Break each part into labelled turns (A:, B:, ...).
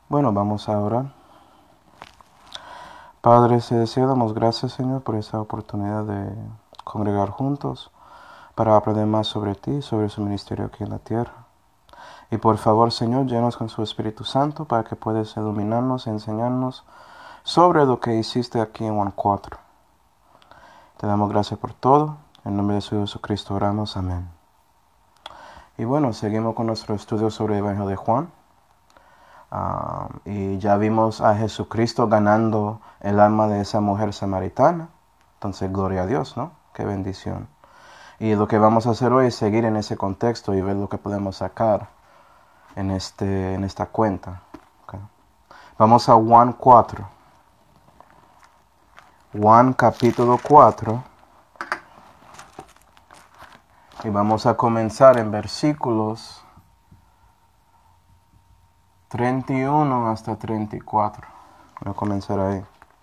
A: Bueno, vamos a orar. Padre Celestial, damos gracias, Señor, por esta oportunidad de congregar juntos para aprender más sobre ti, sobre su ministerio aquí en la tierra. Y por favor, Señor, llenos con su Espíritu Santo para que puedas iluminarnos y enseñarnos sobre lo que hiciste aquí en Juan 4. Te damos gracias por todo. En nombre de su Jesucristo oramos. Amén. Y bueno, seguimos con nuestro estudio sobre el Evangelio de Juan. Y ya vimos a Jesucristo ganando el alma de esa mujer samaritana. Entonces, gloria a Dios, ¿no? Qué bendición. Y lo que vamos a hacer hoy es seguir en ese contexto y ver lo que podemos sacar en esta cuenta. Okay. Vamos a Juan 4. Juan capítulo 4. Y vamos a comenzar en versículos 31 hasta 34. Voy a comenzar ahí.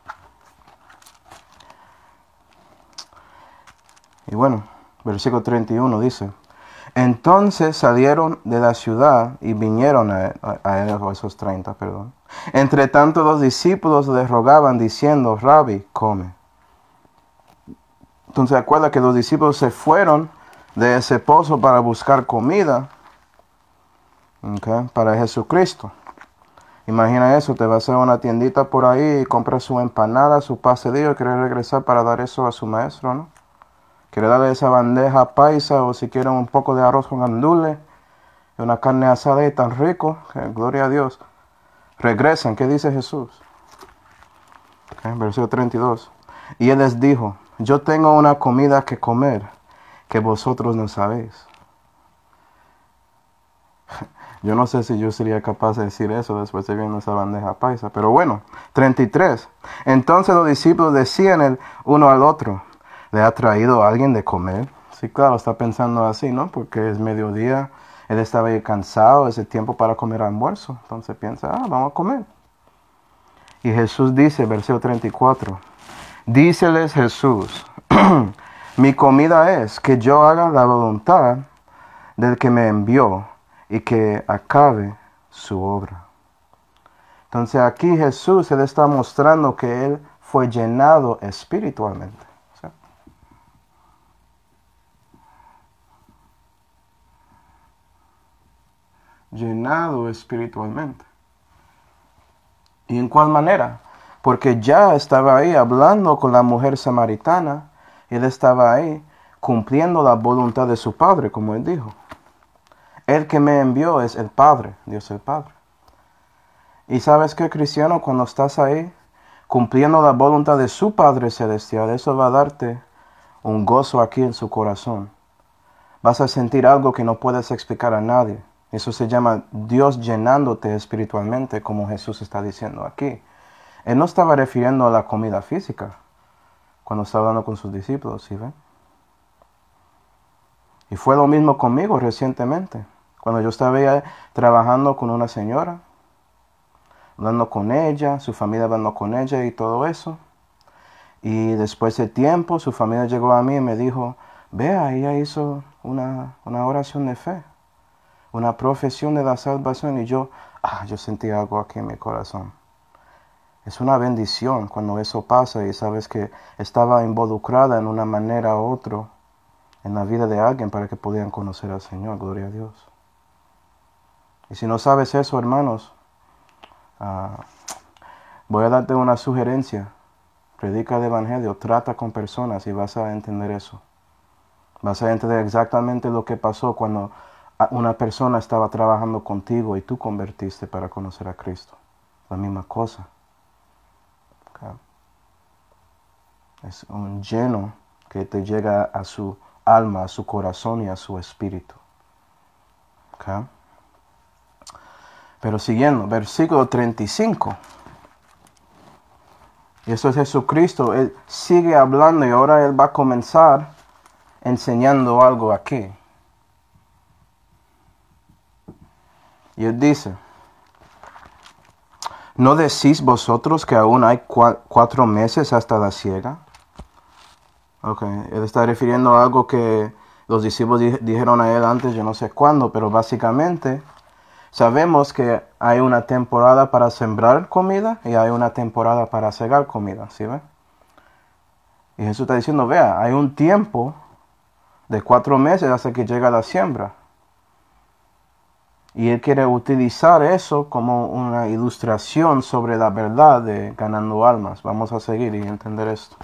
A: Y bueno, versículo 31 dice: Entonces salieron de la ciudad y vinieron a él, o esos 30, perdón. Entre tanto los discípulos le rogaban diciendo: Rabbi, come. Entonces acuerda que los discípulos se fueron de ese pozo para buscar comida, para Jesucristo. Imagina eso, te vas a una tiendita por ahí y compras su empanada, su pastelillo y quieres regresar para dar eso a su maestro, ¿no? Quiere darle esa bandeja paisa o si quieren un poco de arroz con gandules y una carne asada y tan rico, que gloria a Dios. Regresan, ¿qué dice Jesús? Versículo 32. Y él les dijo: Yo tengo una comida que comer que vosotros no sabéis. Yo no sé si yo sería capaz de decir eso después de viendo esa bandeja paisa. Pero bueno, 33. Entonces los discípulos decían el uno al otro: ¿Le ha traído alguien de comer? Sí, claro, está pensando así, ¿no? Porque es mediodía, él estaba ahí cansado, es el tiempo para comer almuerzo. Entonces piensa, vamos a comer. Y Jesús dice, versículo 34, díceles Jesús: Mi comida es que yo haga la voluntad del que me envió y que acabe su obra. Entonces aquí Jesús, él está mostrando que él fue llenado espiritualmente. ¿Sí? Llenado espiritualmente. ¿Y en cuál manera? Porque ya estaba ahí hablando con la mujer samaritana. Él estaba ahí cumpliendo la voluntad de su Padre, como él dijo. El que me envió es el Padre, Dios el Padre. Y sabes qué, cristiano, cuando estás ahí cumpliendo la voluntad de su Padre Celestial, eso va a darte un gozo aquí en su corazón. Vas a sentir algo que no puedes explicar a nadie. Eso se llama Dios llenándote espiritualmente, como Jesús está diciendo aquí. Él no estaba refiriendo a la comida física cuando estaba hablando con sus discípulos, ¿sí ven? Y fue lo mismo conmigo recientemente. Cuando yo estaba ahí trabajando con una señora, hablando con ella, su familia hablando con ella y todo eso. Y después de tiempo, su familia llegó a mí y me dijo: vea, ella hizo una oración de fe, una profesión de la salvación. Y yo sentí algo aquí en mi corazón. Es una bendición cuando eso pasa y sabes que estaba involucrada en una manera u otra en la vida de alguien para que pudieran conocer al Señor. Gloria a Dios. Y si no sabes eso, hermanos, voy a darte una sugerencia. Predica el Evangelio, trata con personas y vas a entender eso. Vas a entender exactamente lo que pasó cuando una persona estaba trabajando contigo y tú convertiste para conocer a Cristo. La misma cosa. Okay. Es un lleno que te llega a su alma, a su corazón y a su espíritu. Okay. Pero siguiendo, versículo 35. Y eso es Jesucristo. Él sigue hablando y ahora él va a comenzar enseñando algo aquí. Y él dice: ¿No decís vosotros que aún hay 4 meses hasta la siega? Él está refiriendo a algo que los discípulos dijeron a él antes, yo no sé cuándo, pero básicamente sabemos que hay una temporada para sembrar comida y hay una temporada para cegar comida, ¿sí ve? Y Jesús está diciendo, vea, hay un tiempo de 4 meses hasta que llega la siembra. Y Él quiere utilizar eso como una ilustración sobre la verdad de ganando almas. Vamos a seguir y entender esto.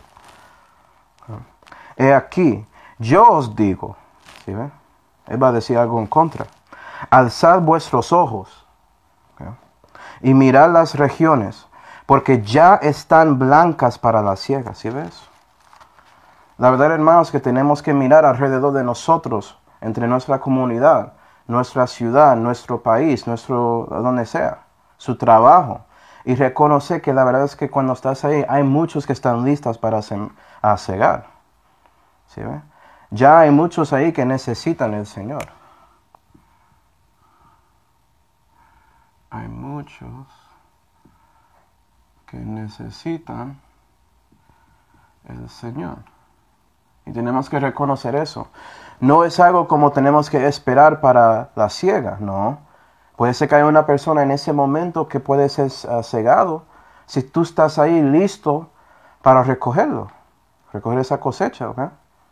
A: He aquí, yo os digo, ¿sí ve? Él va a decir algo en contra. Alzad vuestros ojos, ¿okay? Y mirad las regiones, porque ya están blancas para la siega, ¿sí ves? La verdad, hermanos, que tenemos que mirar alrededor de nosotros, entre nuestra comunidad, nuestra ciudad, nuestro país, donde sea, su trabajo, y reconocer que la verdad es que cuando estás ahí, hay muchos que están listos para cegar, ¿sí ve? Ya hay muchos ahí que necesitan el Señor. Hay muchos que necesitan el Señor. Y tenemos que reconocer eso. No es algo como tenemos que esperar para la siega, no. Puede ser que haya una persona en ese momento que puede ser cegado si tú estás ahí listo para recoger esa cosecha, ¿ok?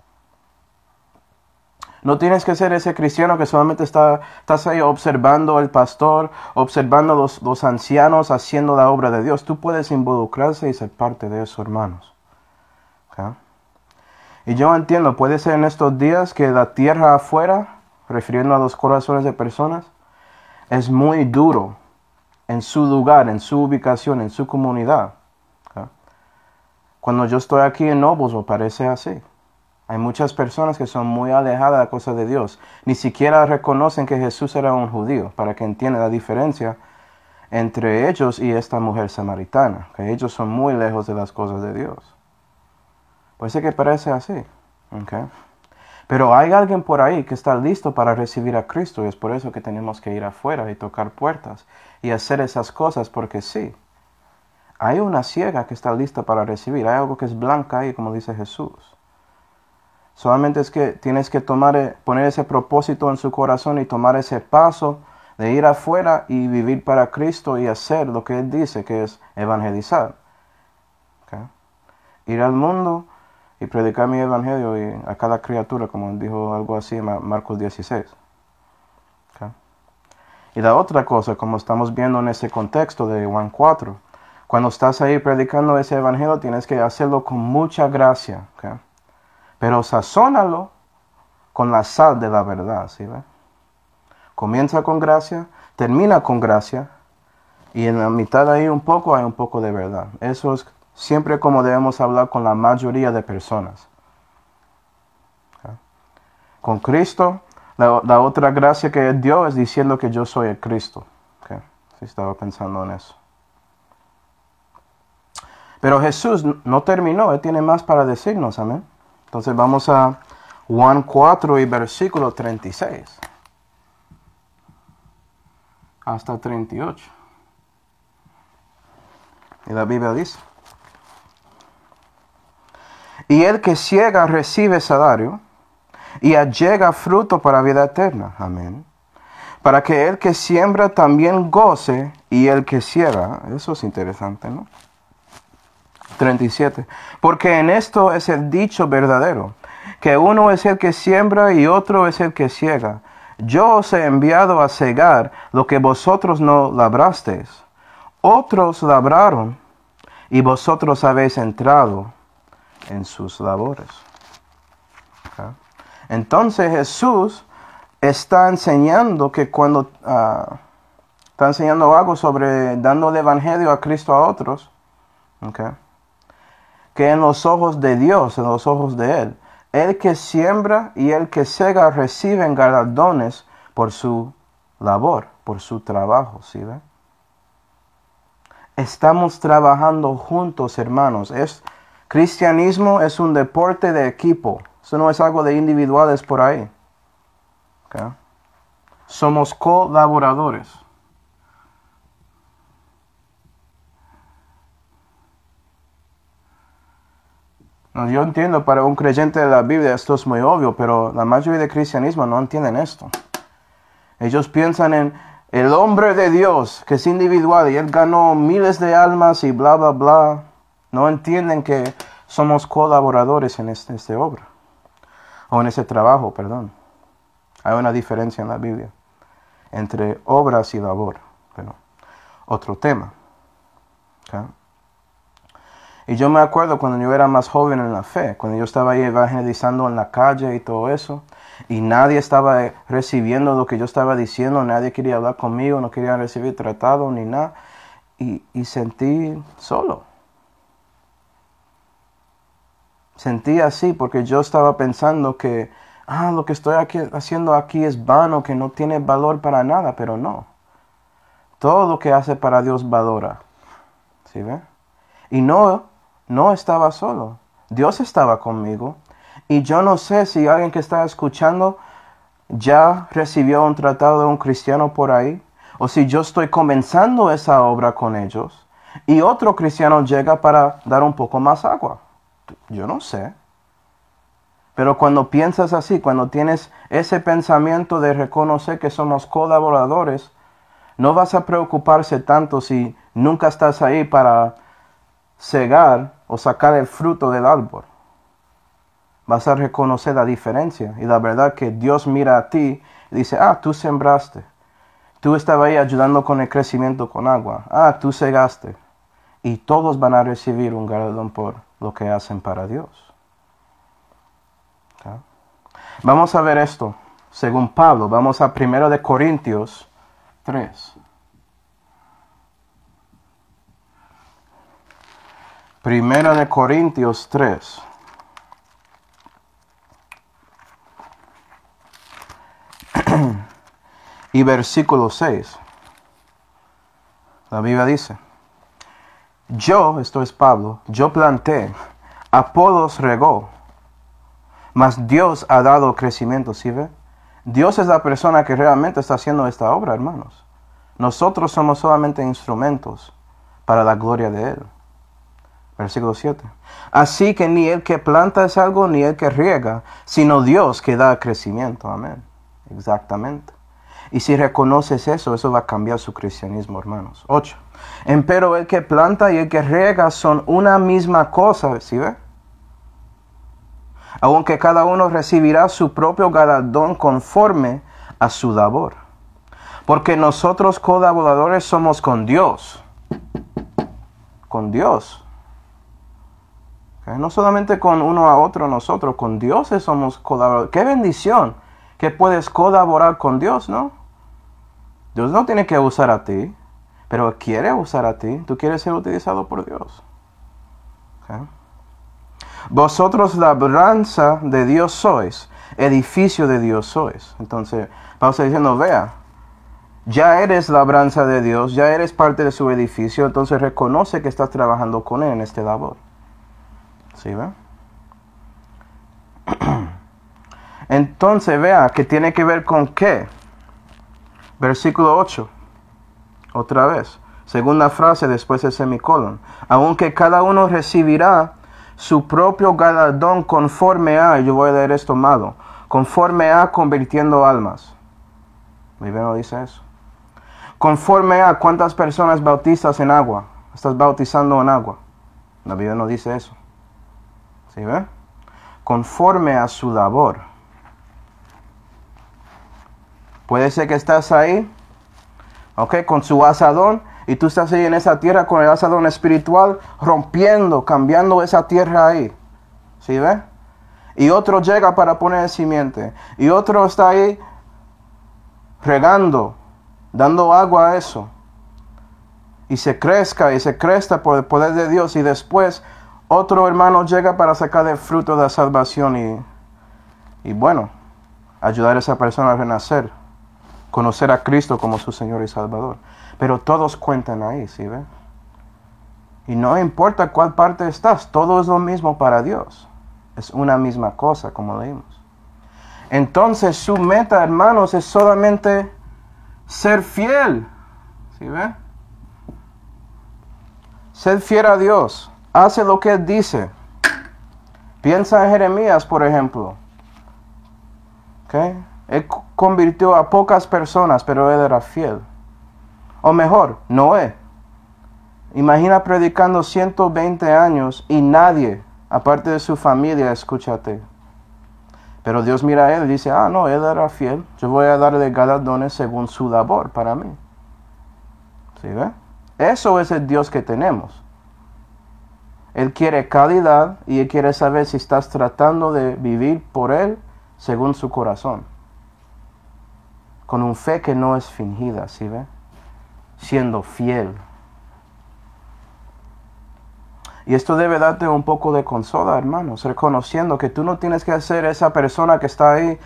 A: No tienes que ser ese cristiano que solamente estás ahí observando al pastor, observando los ancianos haciendo la obra de Dios. Tú puedes involucrarse y ser parte de eso, hermanos. ¿Okay? Y yo entiendo, puede ser en estos días que la tierra afuera, refiriendo a los corazones de personas, es muy duro en su lugar, en su ubicación, en su comunidad. ¿Okay? Cuando yo estoy aquí en Noblesville parece así. Hay muchas personas que son muy alejadas de la cosa de Dios. Ni siquiera reconocen que Jesús era un judío, para que entiendan la diferencia entre ellos y esta mujer samaritana, que ellos son muy lejos de las cosas de Dios. Puede ser que parece así. ¿Okay? Pero hay alguien por ahí que está listo para recibir a Cristo y es por eso que tenemos que ir afuera y tocar puertas y hacer esas cosas, porque sí, hay una ciega que está lista para recibir, hay algo que es blanca ahí, como dice Jesús. Solamente es que tienes que poner ese propósito en su corazón y tomar ese paso de ir afuera y vivir para Cristo y hacer lo que Él dice, que es evangelizar. ¿Okay? Ir al mundo y predicar mi evangelio a cada criatura, como dijo algo así en Marcos 16. ¿Okay? Y la otra cosa, como estamos viendo en ese contexto de Juan 4, cuando estás ahí predicando ese evangelio, tienes que hacerlo con mucha gracia. ¿Okay? Pero sazónalo con la sal de la verdad, ¿sí ve? Comienza con gracia, termina con gracia, y en la mitad ahí hay un poco de verdad. Eso es siempre como debemos hablar con la mayoría de personas. ¿Okay? Con Cristo, la otra gracia que Él dio es diciendo que yo soy el Cristo. ¿Okay? Sí, estaba pensando en eso. Pero Jesús no terminó, Él tiene más para decirnos, amén. Entonces vamos a Juan 4 y versículo 36 hasta 38. Y la Biblia dice: y el que ciega recibe salario, y allega fruto para vida eterna. Amén. Para que el que siembra también goce, y el que ciega. Eso es interesante, ¿no? 37. Porque en esto es el dicho verdadero, que uno es el que siembra y otro es el que ciega. Yo os he enviado a cegar lo que vosotros no labrasteis. Otros labraron y vosotros habéis entrado en sus labores. ¿Okay? Entonces Jesús está enseñando que cuando está enseñando algo sobre dando el evangelio a Cristo a otros, ¿okay? Que en los ojos de Dios, en los ojos de Él, el que siembra y el que ciega reciben galardones por su labor, por su trabajo, ¿sí ve? Estamos trabajando juntos, hermanos. Cristianismo es un deporte de equipo. Eso no es algo de individuales por ahí. ¿Okay? Somos colaboradores. Yo entiendo, para un creyente de la Biblia esto es muy obvio, pero la mayoría del cristianismo no entienden esto. Ellos piensan en El hombre de Dios, que es individual, y él ganó miles de almas y bla, bla, bla, no entienden que somos colaboradores en esta obra. O en ese trabajo, perdón. Hay una diferencia en la Biblia entre obras y labor. Pero otro tema. ¿Okay? Y yo me acuerdo cuando yo era más joven en la fe, cuando yo estaba ahí evangelizando en la calle y todo eso, y nadie estaba recibiendo lo que yo estaba diciendo, nadie quería hablar conmigo, no quería recibir tratado ni nada, y sentí solo. Sentí así porque yo estaba pensando que lo que estoy haciendo aquí es vano, que no tiene valor para nada, pero no. Todo lo que hace para Dios valora. ¿Sí ve? Y no estaba solo. Dios estaba conmigo. Y yo no sé si alguien que está escuchando ya recibió un tratado de un cristiano por ahí, o si yo estoy comenzando esa obra con ellos, y otro cristiano llega para dar un poco más agua. Yo no sé. Pero cuando piensas así, cuando tienes ese pensamiento de reconocer que somos colaboradores, no vas a preocuparse tanto si nunca estás ahí para cegar o sacar el fruto del árbol. Vas a reconocer la diferencia y la verdad que Dios mira a ti y dice, tú sembraste. Tú estabas ahí ayudando con el crecimiento con agua. Tú cegaste. Y todos van a recibir un galardón por lo que hacen para Dios. ¿Okay? Vamos a ver esto según Pablo. Vamos a 1 Corintios 3. 1 Corintios 3. Y versículo 6. La Biblia dice, esto es Pablo, yo planté, Apolos regó, mas Dios ha dado crecimiento, ¿sí ve? Dios es la persona que realmente está haciendo esta obra, hermanos. Nosotros somos solamente instrumentos para la gloria de Él. Versículo 7. Así que ni el que planta es algo, ni el que riega, sino Dios que da crecimiento. Amén. Exactamente. Y si reconoces eso va a cambiar su cristianismo, hermanos. 8. Empero el que planta y el que riega son una misma cosa, ¿sí ve? Aunque cada uno recibirá su propio galardón conforme a su labor. Porque nosotros colaboradores somos con Dios. Con Dios. ¿Okay? No solamente con uno a otro nosotros, con Dios somos colaboradores. ¡Qué bendición! Que puedes colaborar con Dios, ¿no? Dios no tiene que usar a ti, pero quiere usar a ti. Tú quieres ser utilizado por Dios. ¿Okay? Vosotros labranza de Dios sois, edificio de Dios sois. Entonces, Pablo está diciendo, vea, ya eres labranza de Dios, ya eres parte de su edificio, entonces reconoce que estás trabajando con Él en este labor. ¿Sí ve? Entonces, vea, que tiene que ver con qué. Versículo 8. Otra vez. Segunda frase después del semicolon. Aunque cada uno recibirá su propio galardón conforme a, yo voy a leer esto malo, conforme a convirtiendo almas. La Biblia no dice eso. Conforme a cuántas personas bautizas en agua. Estás bautizando en agua. La Biblia no dice eso. ¿Sí ve? Conforme a su labor. Puede ser que estás ahí, con su asadón, y tú estás ahí en esa tierra con el asadón espiritual, rompiendo, cambiando esa tierra ahí. ¿Sí ve? Y otro llega para poner el simiente. Y otro está ahí regando, dando agua a eso. Y se crezca por el poder de Dios. Y después otro hermano llega para sacar el fruto de la salvación y bueno, ayudar a esa persona a renacer. Conocer a Cristo como su Señor y Salvador. Pero todos cuentan ahí, ¿sí ve? Y no importa cuál parte estás, todo es lo mismo para Dios. Es una misma cosa, como leímos. Entonces su meta, hermanos, es solamente ser fiel. ¿Sí ve? Ser fiel a Dios. Hace lo que Él dice. Piensa en Jeremías, por ejemplo. ¿Ok? Él convirtió a pocas personas, pero él era fiel. O mejor, Noé. Imagina predicando 120 años y nadie, aparte de su familia, escúchate. Pero Dios mira a él y dice, no, él era fiel. Yo voy a darle galardones según su labor para mí. ¿Sí ve? Eso es el Dios que tenemos. Él quiere calidad y Él quiere saber si estás tratando de vivir por Él según su corazón. Con un fe que no es fingida, ¿sí ve? Siendo fiel. Y esto debe darte un poco de consuelo, hermanos, reconociendo que tú no tienes que ser esa persona que está ahí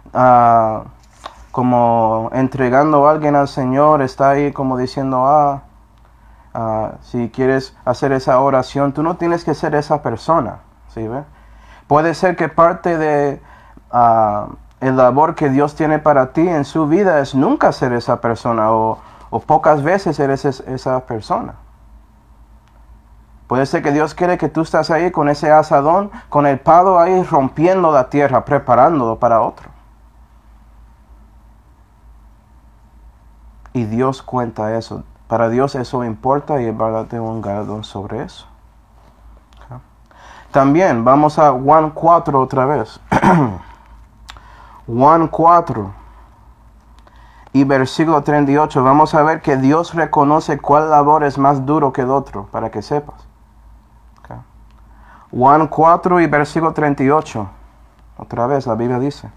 A: como entregando a alguien al Señor, está ahí como diciendo, si quieres hacer esa oración, tú no tienes que ser esa persona, ¿sí ve? Puede ser que parte de el labor que Dios tiene para ti en su vida es nunca ser esa persona o pocas veces eres esa persona. Puede ser que Dios quiere que tú estás ahí con ese asadón, con el palo ahí rompiendo la tierra, preparándolo para otro. Y Dios cuenta eso. Para Dios eso importa y Él va a darte un galardón sobre eso. Okay. También vamos a Juan 4 otra vez. Juan 4 y versículo 38. Vamos a ver que Dios reconoce cuál labor es más duro que el otro, para que sepas. Okay. Juan 4 y versículo 38. Otra vez la Biblia dice.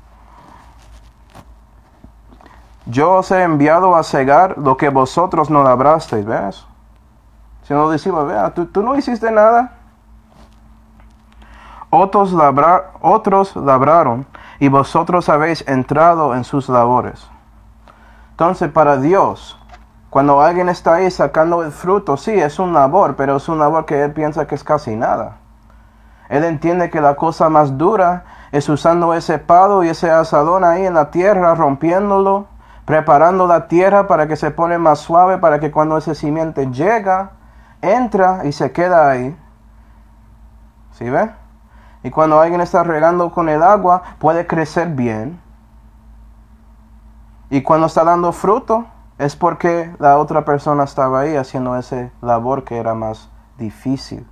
A: Yo os he enviado a cegar lo que vosotros no labrasteis, ¿ves? Si no decimos, vea, tú no hiciste nada. Otros labraron y vosotros habéis entrado en sus labores. Entonces, para Dios, cuando alguien está ahí sacando el fruto, sí, es un labor, pero es un labor que Él piensa que es casi nada. Él entiende que la cosa más dura es usando ese palo y ese asadón ahí en la tierra, rompiéndolo, preparando la tierra para que se pone más suave, para que cuando ese simiente llega, entra y se queda ahí. ¿Sí ve? Y cuando alguien está regando con el agua, puede crecer bien. Y cuando está dando fruto, es porque la otra persona estaba ahí haciendo esa labor que era más difícil.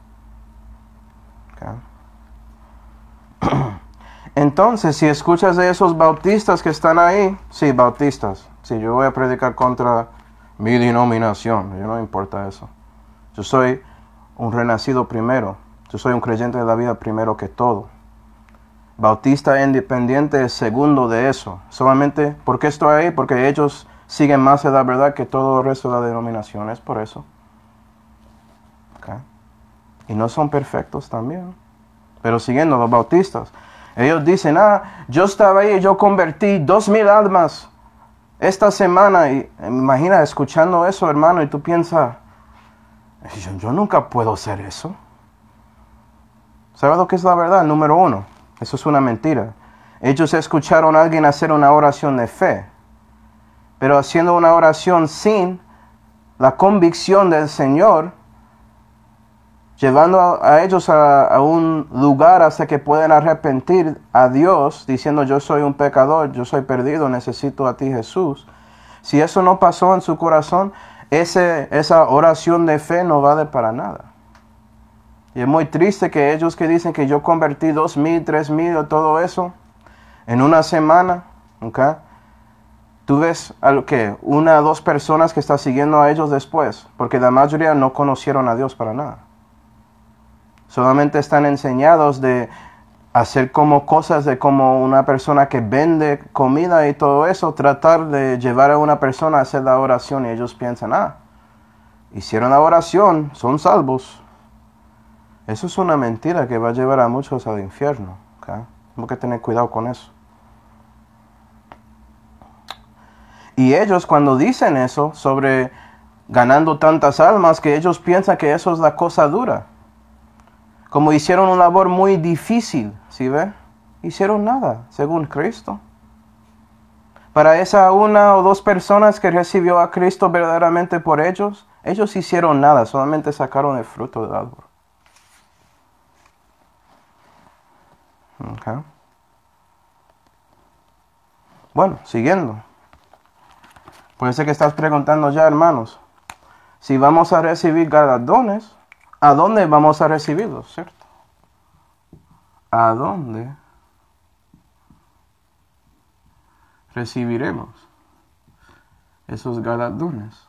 A: Okay. Entonces, si escuchas de esos bautistas que están ahí, sí, bautistas, sí, yo voy a predicar contra mi denominación, yo no importa eso. Yo soy un renacido primero, yo soy un creyente de la vida primero que todo. Bautista independiente es segundo de eso. Solamente, ¿por qué estoy ahí? Porque ellos siguen más de la verdad que todo el resto de las denominaciones, por eso. Okay. Y no son perfectos también. Pero siguiendo los bautistas, ellos dicen, yo estaba ahí, yo convertí 2,000 almas esta semana. Y imagina escuchando eso, hermano, y tú piensas, yo nunca puedo hacer eso. ¿Sabes lo que es la verdad? Número 1, eso es una mentira. Ellos escucharon a alguien hacer una oración de fe, pero haciendo una oración sin la convicción del Señor, llevando a ellos a un lugar hasta que puedan arrepentir a Dios, diciendo yo soy un pecador, yo soy perdido, necesito a ti Jesús. Si eso no pasó en su corazón, esa oración de fe no vale para nada. Y es muy triste que ellos que dicen que yo convertí 2,000, 3,000 o todo eso en una semana, ¿okay? Tú ves una o dos personas que están siguiendo a ellos después, porque la mayoría no conocieron a Dios para nada. Solamente están enseñados de hacer como cosas de como una persona que vende comida y todo eso, tratar de llevar a una persona a hacer la oración y ellos piensan, hicieron la oración, son salvos. Eso es una mentira que va a llevar a muchos al infierno. ¿Okay? Tenemos que tener cuidado con eso. Y ellos cuando dicen eso sobre ganando tantas almas, que ellos piensan que eso es la cosa dura. Como hicieron una labor muy difícil, ¿sí ve? Hicieron nada, según Cristo. Para esa 1 o 2 personas que recibió a Cristo verdaderamente por ellos hicieron nada, solamente sacaron el fruto del árbol. Okay. Bueno, siguiendo. Puede ser que estás preguntando ya, hermanos, si vamos a recibir galardones, ¿a dónde vamos a recibirlos, cierto? ¿A dónde recibiremos esos galardones?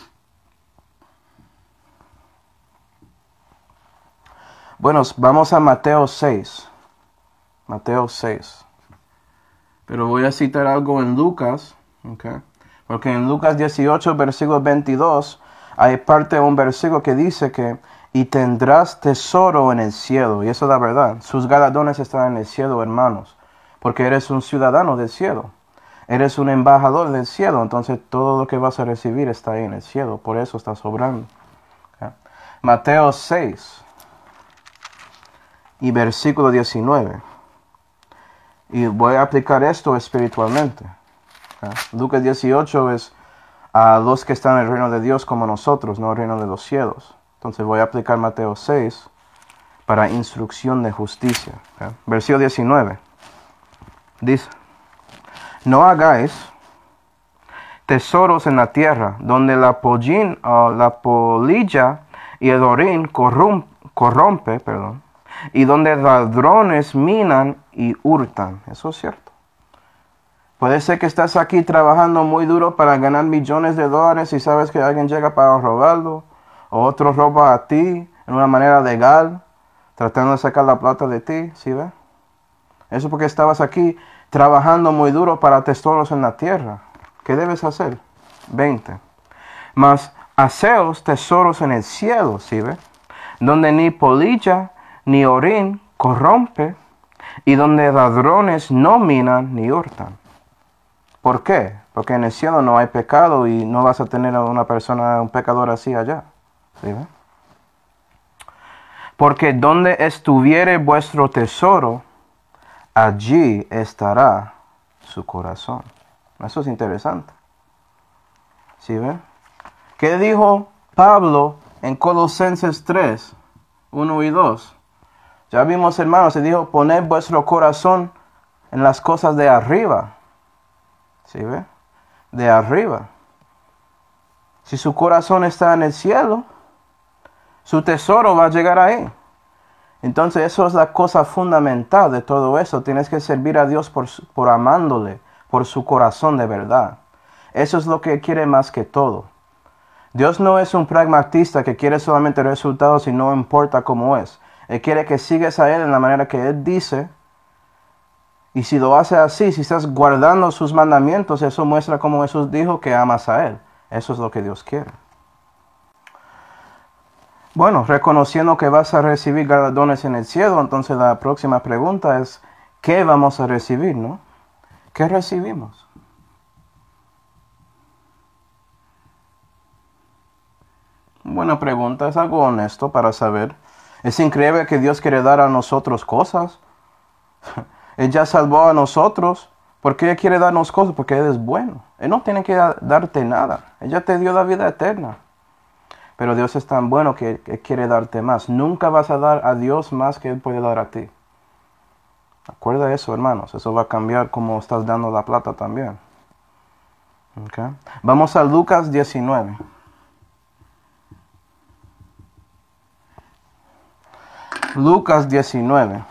A: Bueno, vamos a Mateo 6. Mateo 6. Pero voy a citar algo en Lucas, ¿okay? Porque en Lucas 18, versículo 22, hay parte de un versículo que dice que y tendrás tesoro en el cielo. Y eso es la verdad. Sus galardones están en el cielo, hermanos. Porque eres un ciudadano del cielo. Eres un embajador del cielo. Entonces todo lo que vas a recibir está ahí en el cielo. Por eso está sobrando. ¿Okay? Mateo 6 y versículo 19. Y voy a aplicar esto espiritualmente. ¿Okay? Lucas 18 es a los que están en el reino de Dios como nosotros, no el reino de los cielos. Entonces voy a aplicar Mateo 6 para instrucción de justicia. ¿Okay? Versículo 19. Dice, no hagáis tesoros en la tierra, donde la polilla y el orín corrompe, y donde ladrones minan y hurtan. Eso es cierto. Puede ser que estás aquí trabajando muy duro para ganar millones de dólares y sabes que alguien llega para robarlo, o otro roba a ti en una manera legal, tratando de sacar la plata de ti, ¿sí ve? Eso porque estabas aquí trabajando muy duro para tesoros en la tierra. ¿Qué debes hacer? 20. Mas haceos tesoros en el cielo, ¿sí ve? Donde ni polilla ni orín corrompe, y donde ladrones no minan ni hurtan. ¿Por qué? Porque en el cielo no hay pecado y no vas a tener a una persona, un pecador así allá. ¿Sí ve? Porque donde estuviere vuestro tesoro, allí estará su corazón. Eso es interesante. ¿Sí ve? ¿Qué dijo Pablo en Colosenses 3, 1 y 2? Ya vimos, hermanos, se dijo, poned vuestro corazón en las cosas de arriba. ¿Sí ve? De arriba. Si su corazón está en el cielo, su tesoro va a llegar ahí. Entonces eso es la cosa fundamental de todo eso. Tienes que servir a Dios por amándole, por su corazón de verdad. Eso es lo que quiere más que todo. Dios no es un pragmatista que quiere solamente resultados y no importa cómo es. Él quiere que sigas a Él en la manera que Él dice. Y si lo hace así, si estás guardando sus mandamientos, eso muestra como Jesús dijo que amas a Él. Eso es lo que Dios quiere. Bueno, reconociendo que vas a recibir galardones en el cielo, entonces la próxima pregunta es, ¿qué vamos a recibir, no? ¿Qué recibimos? Buena pregunta, es algo honesto para saber. Es increíble que Dios quiere dar a nosotros cosas. Él ya salvó a nosotros. ¿Por qué Él quiere darnos cosas? Porque Él es bueno. Él no tiene que darte nada. Él ya te dio la vida eterna. Pero Dios es tan bueno que Él quiere darte más. Nunca vas a dar a Dios más que Él puede dar a ti. Acuerda eso, hermanos. Eso va a cambiar como estás dando la plata también. Okay. Vamos a Lucas 19. Lucas 19.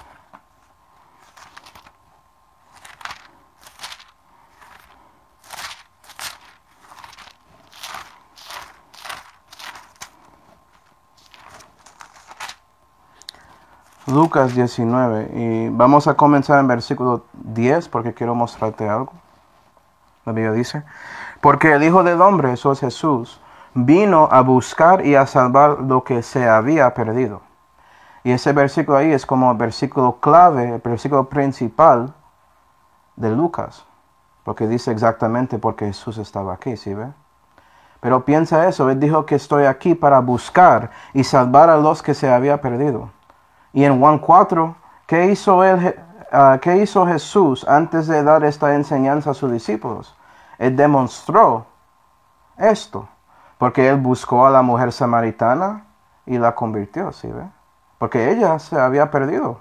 A: Lucas 19. Y vamos a comenzar en versículo 10 porque quiero mostrarte algo. La Biblia dice, porque el Hijo del Hombre, eso es Jesús, vino a buscar y a salvar lo que se había perdido. Y ese versículo ahí es como el versículo clave, el versículo principal de Lucas. Porque dice exactamente porque Jesús estaba aquí, ¿sí ve? Pero piensa eso, Él dijo que estoy aquí para buscar y salvar a los que se había perdido. Y en Juan 4, ¿qué hizo Jesús antes de dar esta enseñanza a sus discípulos? Él demostró esto, porque Él buscó a la mujer samaritana y la convirtió, ¿sí ve? Porque ella se había perdido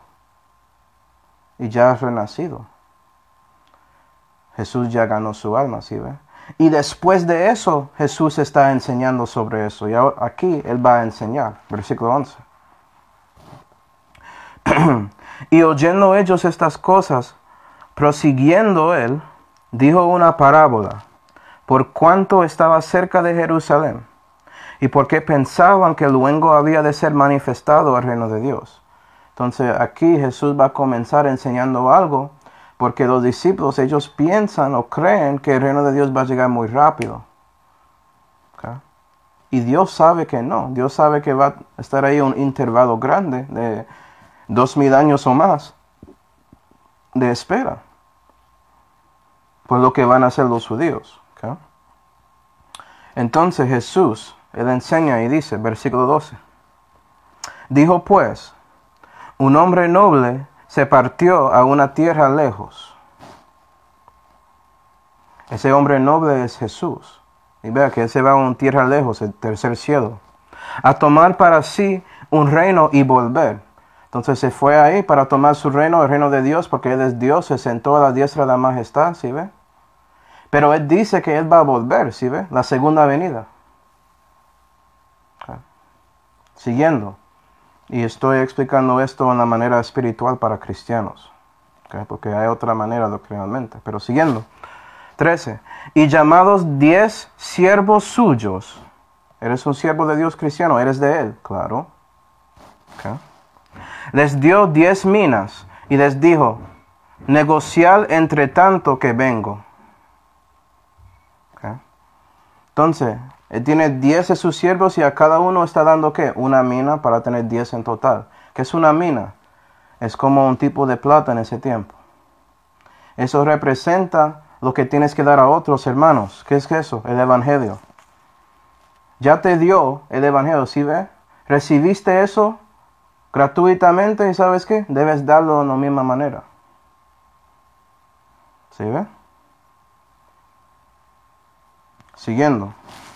A: y ya ha renacido. Jesús ya ganó su alma, ¿sí ve? Y después de eso, Jesús está enseñando sobre eso. Y ahora, aquí Él va a enseñar. Versículo 11. Y oyendo ellos estas cosas, prosiguiendo Él, dijo una parábola, por cuanto estaba cerca de Jerusalén, y porque pensaban que luego había de ser manifestado el reino de Dios. Entonces aquí Jesús va a comenzar enseñando algo, porque los discípulos, ellos piensan o creen que el reino de Dios va a llegar muy rápido. ¿Okay? Y Dios sabe que no. Dios sabe que va a estar ahí un intervalo grande de 2000 años o más de espera por lo que van a hacer los judíos. ¿Okay? Entonces Jesús, Él enseña y dice, versículo 12. Dijo pues, un hombre noble se partió a una tierra lejos. Ese hombre noble es Jesús. Y vea que Él se va a una tierra lejos, el tercer cielo, a tomar para sí un reino y volver. Entonces se fue ahí para tomar su reino, el reino de Dios, porque Él es Dios, se sentó a la diestra de la majestad, ¿sí ve? Pero Él dice que Él va a volver, ¿sí ve? La segunda venida. Okay. Siguiendo. Y estoy explicando esto en la manera espiritual para cristianos. Okay, porque hay otra manera doctrinalmente. Pero siguiendo. 13. Y llamados 10 siervos suyos. ¿Eres un siervo de Dios cristiano? ¿Eres de Él? Claro. Okay. Les dio 10 minas y les dijo, negociad entre tanto que vengo. Okay. Entonces, Él tiene 10 de sus siervos y a cada uno está dando ¿qué? Una mina para tener 10 en total. ¿Qué es una mina? Es como un tipo de plata en ese tiempo. Eso representa lo que tienes que dar a otros hermanos. ¿Qué es eso? El evangelio. Ya te dio el evangelio, ¿sí ve? Recibiste eso gratuitamente y ¿sabes qué? Debes darlo de la misma manera. ¿Sí ve? Siguiendo.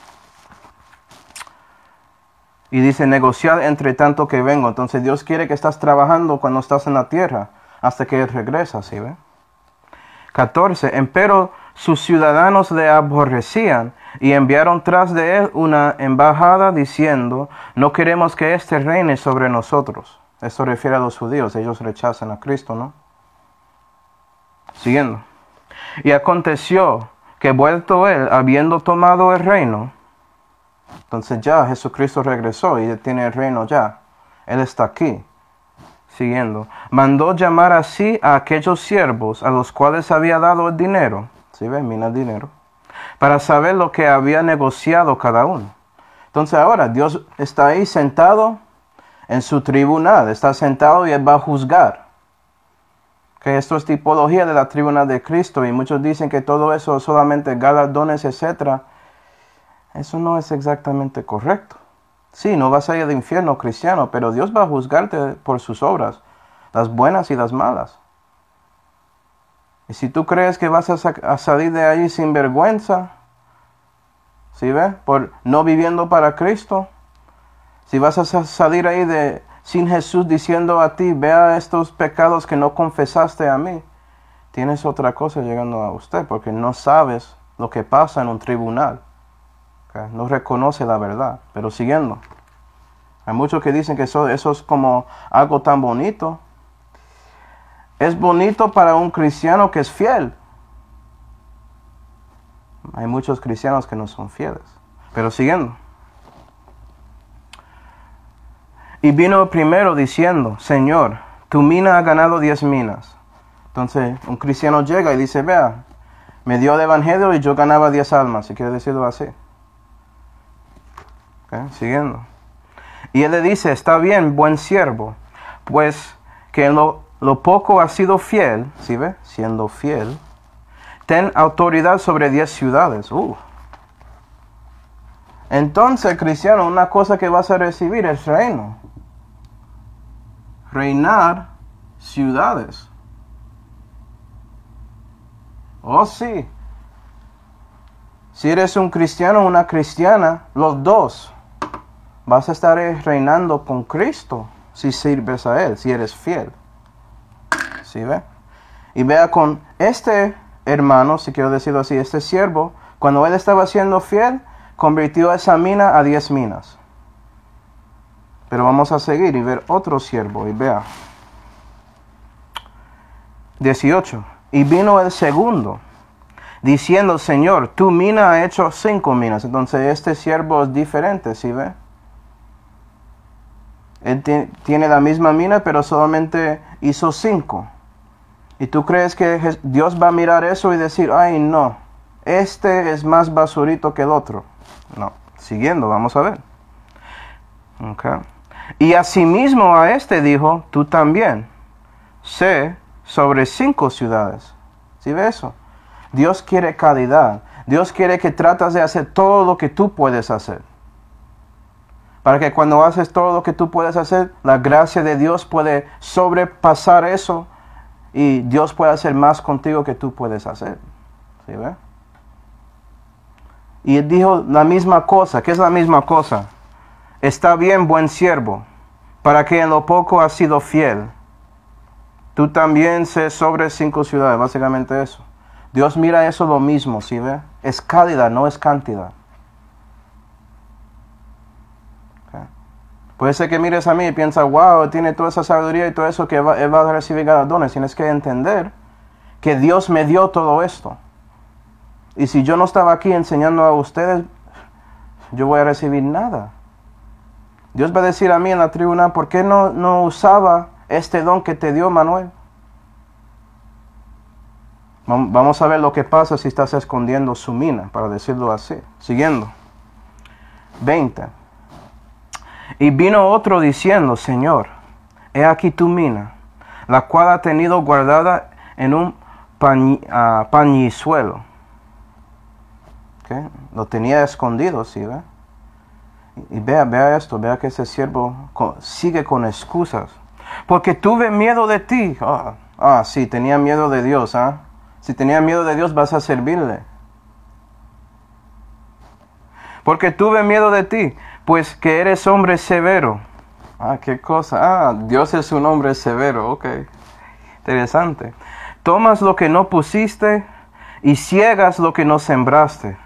A: Y dice, negociar entre tanto que vengo. Entonces Dios quiere que estás trabajando cuando estás en la tierra, hasta que Él regresa, ¿sí ve? 14. Empero sus ciudadanos le aborrecían, y enviaron tras de Él una embajada, diciendo, no queremos que éste reine sobre nosotros. Esto refiere a los judíos, ellos rechazan a Cristo, ¿no? Siguiendo. Y aconteció que vuelto Él, habiendo tomado el reino, entonces ya Jesucristo regresó y tiene el reino ya. Él está aquí. Siguiendo. Mandó llamar así a aquellos siervos a los cuales había dado el dinero. ¿Sí ven? Mina el dinero. Para saber lo que había negociado cada uno. Entonces ahora Dios está ahí sentado en su tribunal. Está sentado y Él va a juzgar. Que esto es tipología de la tribunal de Cristo. Y muchos dicen que todo eso es solamente galardones, etc. Eso no es exactamente correcto. Sí, no vas a ir al infierno cristiano, pero Dios va a juzgarte por sus obras, las buenas y las malas. Y si tú crees que vas a salir de ahí sin vergüenza, ¿sí ves? Por no viviendo para Cristo, si vas a salir ahí sin Jesús diciendo a ti, vea estos pecados que no confesaste a mí, tienes otra cosa llegando a usted, porque no sabes lo que pasa en un tribunal. No reconoce la verdad. Pero siguiendo. Hay muchos que dicen que eso es como algo tan bonito. Es bonito para un cristiano que es fiel. Hay muchos cristianos que no son fieles. Pero siguiendo. Y vino el primero diciendo, Señor, tu mina ha ganado 10 minas. Entonces un cristiano llega y dice, vea, me dio el evangelio y yo ganaba 10 almas. Si quiere decirlo así. Siguiendo. Y Él le dice, está bien, buen siervo, pues que en lo poco has sido fiel, ¿sí ve? Siendo fiel, ten autoridad sobre 10 ciudades. Entonces, cristiano, una cosa que vas a recibir es reino. Reinar ciudades. Oh, sí. Si eres un cristiano o una cristiana, los dos, vas a estar reinando con Cristo si sirves a Él, si eres fiel. ¿Sí ve? Y vea con este hermano, si quiero decirlo así, este siervo, Cuando él estaba siendo fiel, convirtió esa mina a 10 minas. Pero vamos a seguir y ver otro siervo. Y vea. 18. Y vino el segundo, diciendo, Señor, tu mina ha hecho 5 minas. Entonces este siervo es diferente, ¿sí ve? Él tiene la misma mina, pero solamente hizo 5. ¿Y tú crees que Dios va a mirar eso y decir, ay no, este es más basurito que el otro? No. Siguiendo, vamos a ver. Okay. Y asimismo a este dijo, tú también, sé sobre 5 ciudades. ¿Sí ves eso? Dios quiere calidad. Dios quiere que tratas de hacer todo lo que tú puedes hacer. Para que cuando haces todo lo que tú puedes hacer, la gracia de Dios puede sobrepasar eso y Dios puede hacer más contigo que tú puedes hacer. ¿Sí ves? Y él dijo la misma cosa. ¿Qué es la misma cosa? Está bien, buen siervo, para que en lo poco has sido fiel. Tú también sé sobre 5 ciudades, básicamente eso. Dios mira eso lo mismo, ¿sí ve? Es calidad, no es cantidad. Okay. Puede ser que mires a mí y piensas, wow, tiene toda esa sabiduría y todo eso que él va a recibir galardones. Tienes que entender que Dios me dio todo esto. Y si yo no estaba aquí enseñando a ustedes, yo voy a recibir nada. Dios va a decir a mí en la tribuna, ¿por qué no usaba este don que te dio Manuel? Vamos a ver lo que pasa si estás escondiendo su mina, para decirlo así. Siguiendo. 20. Y vino otro diciendo, Señor, he aquí tu mina, la cual ha tenido guardada en un pañizuelo. Okay. Lo tenía escondido, ¿sí ve? Y vea esto, vea que ese siervo sigue con excusas. Porque tuve miedo de ti. Sí, tenía miedo de Dios, ¿ah? Si tenía miedo de Dios, vas a servirle. Porque tuve miedo de ti, pues que eres hombre severo. Qué cosa. Dios es un hombre severo, ok. Interesante. Tomas lo que no pusiste y ciegas lo que no sembraste.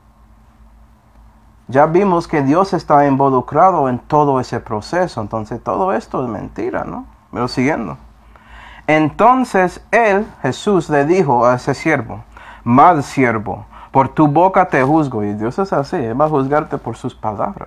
A: Ya vimos que Dios está involucrado en todo ese proceso. Entonces todo esto es mentira, ¿no? Pero siguiendo. Entonces él, Jesús, le dijo a ese siervo, mal siervo, por tu boca te juzgo. Y Dios es así, Él va a juzgarte por sus palabras.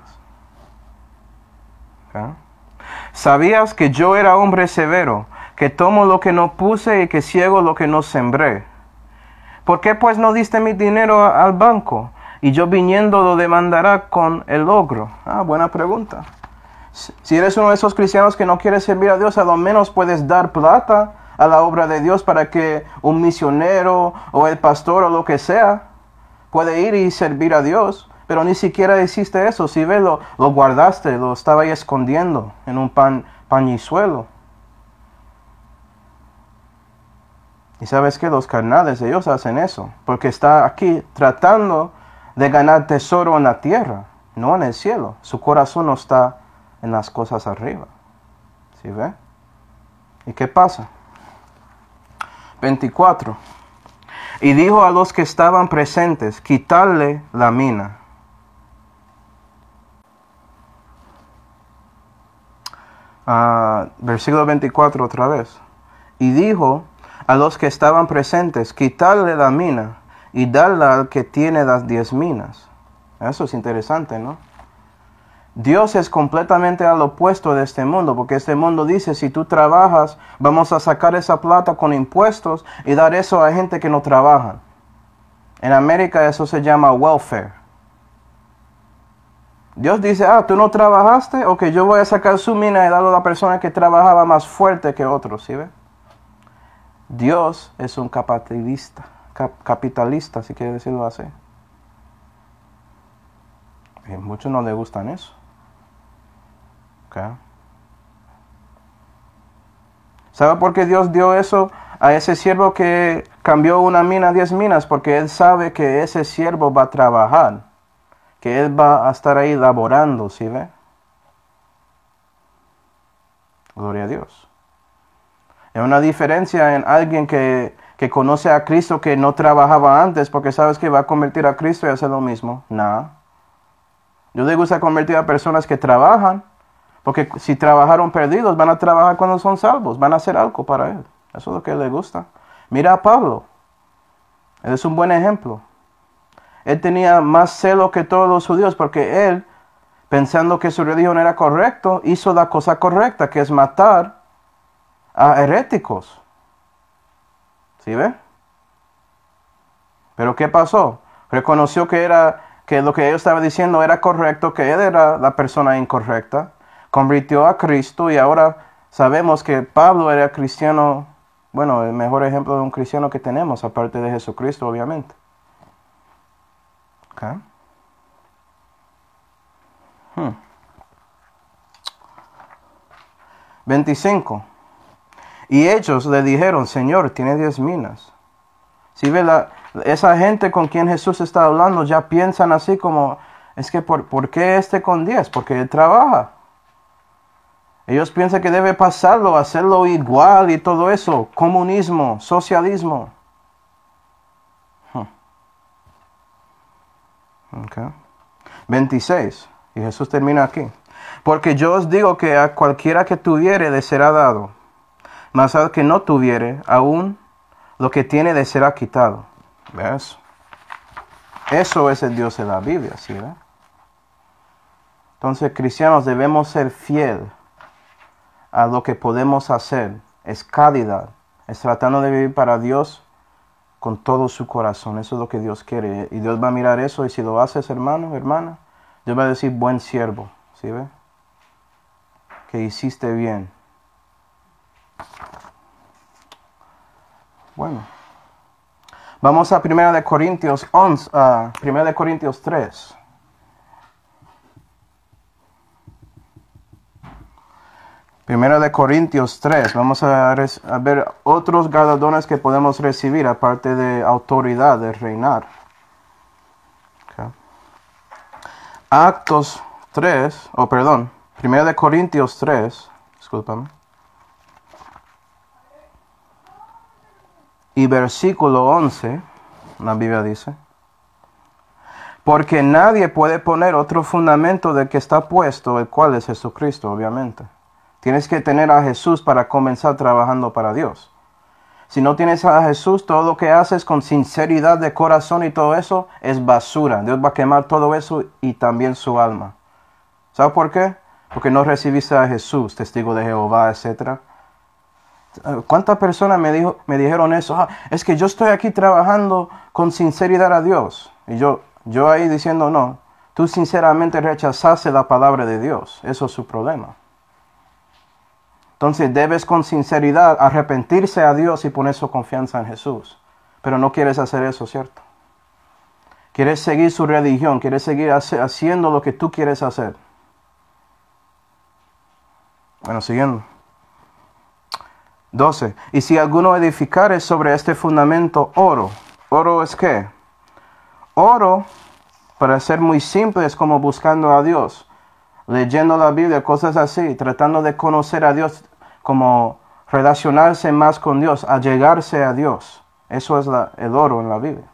A: ¿Okay? Sabías que yo era hombre severo, que tomo lo que no puse y que ciego lo que no sembré. ¿Por qué pues no diste mi dinero al banco? Y yo viniendo lo demandará con el logro. Buena pregunta. Si eres uno de esos cristianos que no quiere servir a Dios, a lo menos puedes dar plata a la obra de Dios para que un misionero o el pastor o lo que sea puede ir y servir a Dios. Pero ni siquiera hiciste eso. Si ves, lo guardaste, lo estaba ahí escondiendo en un pañizuelo. Y sabes que los carnales, ellos hacen eso, porque está aquí tratando de ganar tesoro en la tierra, no en el cielo. Su corazón no está en las cosas arriba. ¿Sí ve? ¿Y qué pasa? 24. Y dijo a los que estaban presentes, quitarle la mina. Versículo 24 otra vez. Y dijo a los que estaban presentes, quitarle la mina y darla al que tiene las 10 minas. Eso es interesante, ¿no? Dios es completamente al opuesto de este mundo, porque este mundo dice, si tú trabajas, vamos a sacar esa plata con impuestos y dar eso a gente que no trabaja. En América eso se llama welfare. Dios dice, tú no trabajaste, ok, yo voy a sacar su mina y darlo a la persona que trabajaba más fuerte que otros, ¿sí ve? Dios es un capitalista, si quiere decirlo así. Y a muchos no les gustan eso. Okay. ¿Sabe por qué Dios dio eso a ese siervo que cambió una mina a 10 minas? Porque Él sabe que ese siervo va a trabajar, que Él va a estar ahí laborando, ¿sí ve? Gloria a Dios. Hay una diferencia en alguien que que conoce a Cristo que no trabajaba antes porque sabes que va a convertir a Cristo y hacer lo mismo. Nada. Dios le gusta convertir a personas que trabajan, porque si trabajaron perdidos, van a trabajar cuando son salvos, van a hacer algo para Él. Eso es lo que le gusta. Mira a Pablo. Él es un buen ejemplo. Él tenía más celo que todos los judíos porque él, pensando que su religión era correcta, hizo la cosa correcta, que es matar a heréticos. ¿Sí ve? Pero ¿qué pasó? Reconoció que lo que ellos estaban diciendo era correcto, que él era la persona incorrecta. Convirtió a Cristo y ahora sabemos que Pablo era cristiano, bueno, el mejor ejemplo de un cristiano que tenemos, aparte de Jesucristo, obviamente. Okay. 25. Y ellos le dijeron, Señor, tiene 10 minas. Si ve esa gente con quien Jesús está hablando ya piensan así como, es que ¿por qué con 10? Porque él trabaja. Ellos piensan que debe pasarlo, hacerlo igual y todo eso. Comunismo, socialismo. Okay. 26. Y Jesús termina aquí. Porque yo os digo que a cualquiera que tuviere le será dado, mas al que no tuviere, aún lo que tiene le será quitado. ¿Ves? Eso es el Dios de la Biblia, ¿sí? ¿Ve? Entonces, cristianos, debemos ser fieles a lo que podemos hacer. Es calidad. Es tratando de vivir para Dios con todo su corazón. Eso es lo que Dios quiere. Y Dios va a mirar eso. Y si lo haces, hermano, hermana, Dios va a decir, buen siervo. ¿Sí ve? Que hiciste bien. Bueno. Vamos a 1 Corintios 11, 1 Corintios 3. 1 Corintios 3. Vamos a ver otros galardones que podemos recibir, aparte de autoridad, de reinar. Okay. Actos 3, 1 Corintios 3, discúlpame. Y versículo 11, la Biblia dice, porque nadie puede poner otro fundamento del que está puesto, el cual es Jesucristo, obviamente. Tienes que tener a Jesús para comenzar trabajando para Dios. Si no tienes a Jesús, todo lo que haces con sinceridad de corazón y todo eso es basura. Dios va a quemar todo eso y también su alma. ¿Sabes por qué? Porque no recibiste a Jesús, testigo de Jehová, etc. ¿Cuántas personas me dijeron eso? Es que yo estoy aquí trabajando con sinceridad a Dios. Y yo ahí diciendo, no, tú sinceramente rechazaste la palabra de Dios. Eso es su problema. Entonces debes con sinceridad arrepentirse a Dios y poner su confianza en Jesús. Pero no quieres hacer eso, ¿cierto? Quieres seguir su religión, quieres seguir haciendo lo que tú quieres hacer. Bueno, siguiendo. 12. Y si alguno edificare sobre este fundamento oro. ¿Oro es qué? Oro, para ser muy simple, es como buscando a Dios. Leyendo la Biblia, cosas así. Tratando de conocer a Dios, como relacionarse más con Dios, allegarse a Dios. Eso es el oro en la Biblia.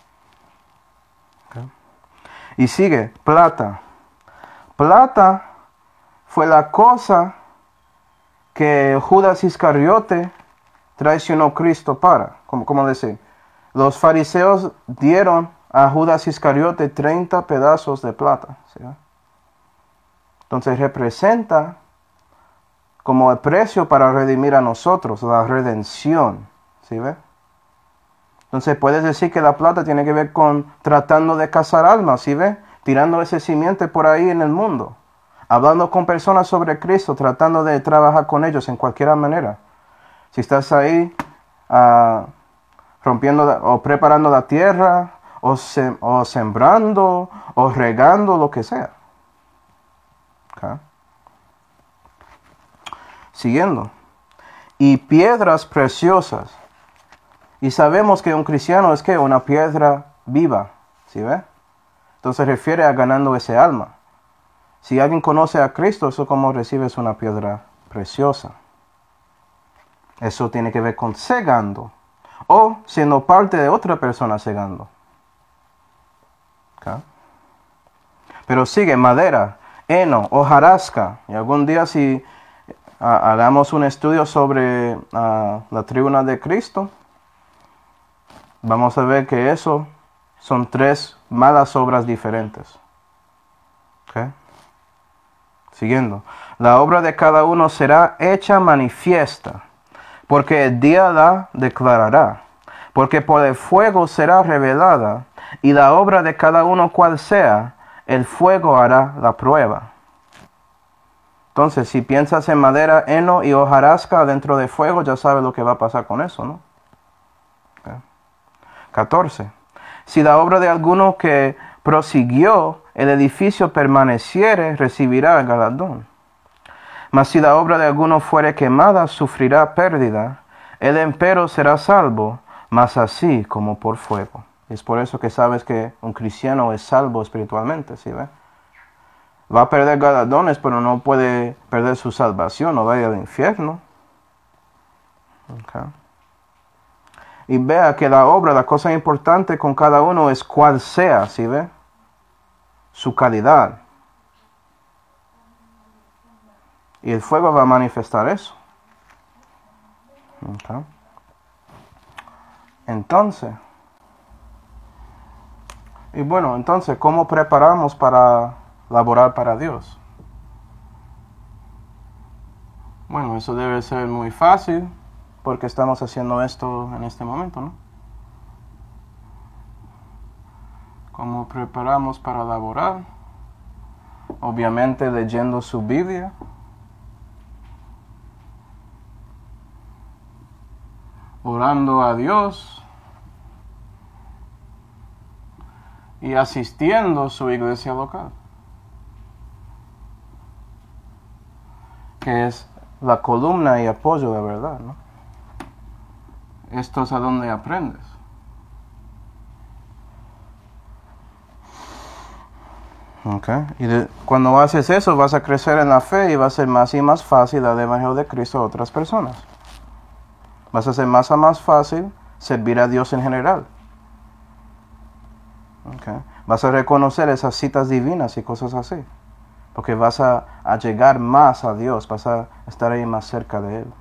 A: Okay. Y sigue, plata. Plata fue la cosa que Judas Iscariote traicionó a Cristo para. ¿Cómo decir? Los fariseos dieron a Judas Iscariote 30 pedazos de plata. ¿Sí? Entonces representa como el precio para redimir a nosotros, la redención. ¿Sí ve? Entonces puedes decir que la plata tiene que ver con tratando de cazar almas. ¿Sí ve? Tirando ese simiente por ahí en el mundo. Hablando con personas sobre Cristo, tratando de trabajar con ellos en cualquier manera. Si estás ahí rompiendo o preparando la tierra, o sembrando, o regando, lo que sea. Okay. Siguiendo. Y piedras preciosas. Y sabemos que un cristiano es que una piedra viva. ¿Sí ve? Entonces refiere a ganando ese alma. Si alguien conoce a Cristo, eso como recibes una piedra preciosa. Eso tiene que ver con cegando. o siendo parte de otra persona cegando. ¿Okay? Pero sigue madera, heno, hojarasca. Y algún día si hagamos un estudio sobre la tribuna de Cristo, vamos a ver que eso son 3 malas obras diferentes. ¿Okay? Siguiendo. La obra de cada uno será hecha manifiesta, porque el día la declarará, porque por el fuego será revelada, y la obra de cada uno cual sea, el fuego hará la prueba. Entonces, si piensas en madera, heno y hojarasca dentro de fuego, ya sabes lo que va a pasar con eso, ¿no? Okay. 14. Si la obra de alguno que prosiguió el edificio permaneciere, recibirá el galardón. Mas si la obra de alguno fuere quemada, sufrirá pérdida. Él empero será salvo, mas así como por fuego. Es por eso que sabes que un cristiano es salvo espiritualmente, ¿sí ve? Va a perder galardones, pero no puede perder su salvación, no va a ir al infierno. Okay. Y vea que la obra, la cosa importante con cada uno es cuál sea, ¿sí ve? Su calidad. Y el fuego va a manifestar eso. Okay. Entonces, ¿cómo preparamos para laborar para Dios? Bueno, eso debe ser muy fácil, porque estamos haciendo esto en este momento, ¿no? ¿Cómo preparamos para laborar? Obviamente leyendo su Biblia. Orando a Dios. Y asistiendo a su iglesia local. Que es la columna y apoyo de verdad, ¿no? Esto es a donde aprendes. Okay. Y cuando haces eso vas a crecer en la fe y va a ser más y más fácil dar el Evangelio de Cristo a otras personas. Vas a ser más y más fácil servir a Dios en general. Okay. Vas a reconocer esas citas divinas y cosas así. Porque vas a llegar más a Dios, vas a estar ahí más cerca de Él.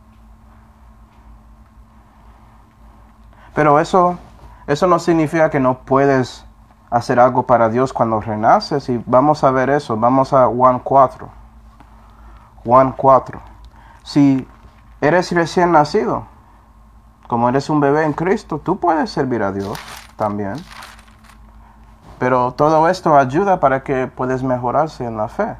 A: Pero eso no significa que no puedes hacer algo para Dios cuando renaces. Y vamos a ver eso, vamos a Juan 4. Juan 4. Si eres recién nacido, como eres un bebé en Cristo, tú puedes servir a Dios también. Pero todo esto ayuda para que puedas mejorarse en la fe.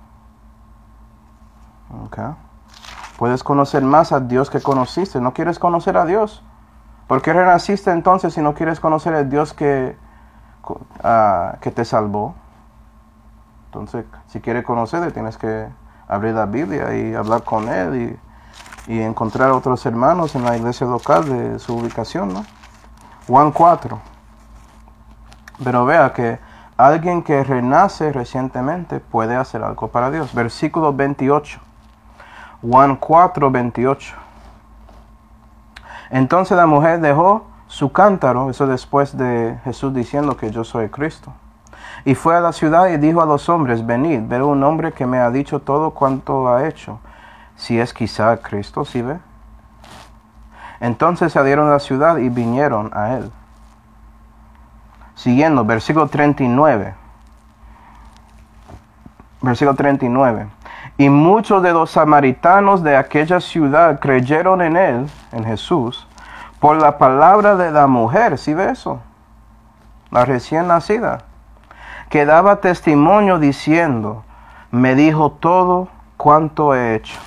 A: Okay. Puedes conocer más a Dios que conociste. ¿No quieres conocer a Dios? ¿Por qué renaciste entonces si no quieres conocer al Dios que te salvó? Entonces, si quieres conocerle, tienes que abrir la Biblia y hablar con Él y encontrar otros hermanos en la iglesia local de su ubicación, ¿no? Juan 4. Pero vea que alguien que renace recientemente puede hacer algo para Dios. Versículo 28. Juan 4, 28. Entonces la mujer dejó su cántaro, eso después de Jesús diciendo que yo soy Cristo. Y fue a la ciudad y dijo a los hombres, venid, ver un hombre que me ha dicho todo cuanto ha hecho. Si es quizá Cristo, ¿sí ve? Entonces salieron a la ciudad y vinieron a él. Siguiendo, versículo 39. Versículo 39. Y muchos de los samaritanos de aquella ciudad creyeron en él, en Jesús, por la palabra de la mujer. ¿Sí ve eso? La recién nacida. Que daba testimonio diciendo, me dijo todo cuanto he hecho.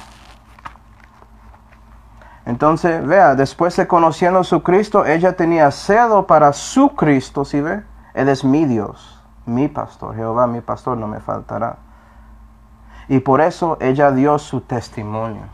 A: Entonces, vea, después de conociendo a su Cristo, ella tenía celo para su Cristo, ¿sí ve? Él es mi Dios, mi pastor, Jehová mi pastor, no me faltará. Y por eso ella dio su testimonio.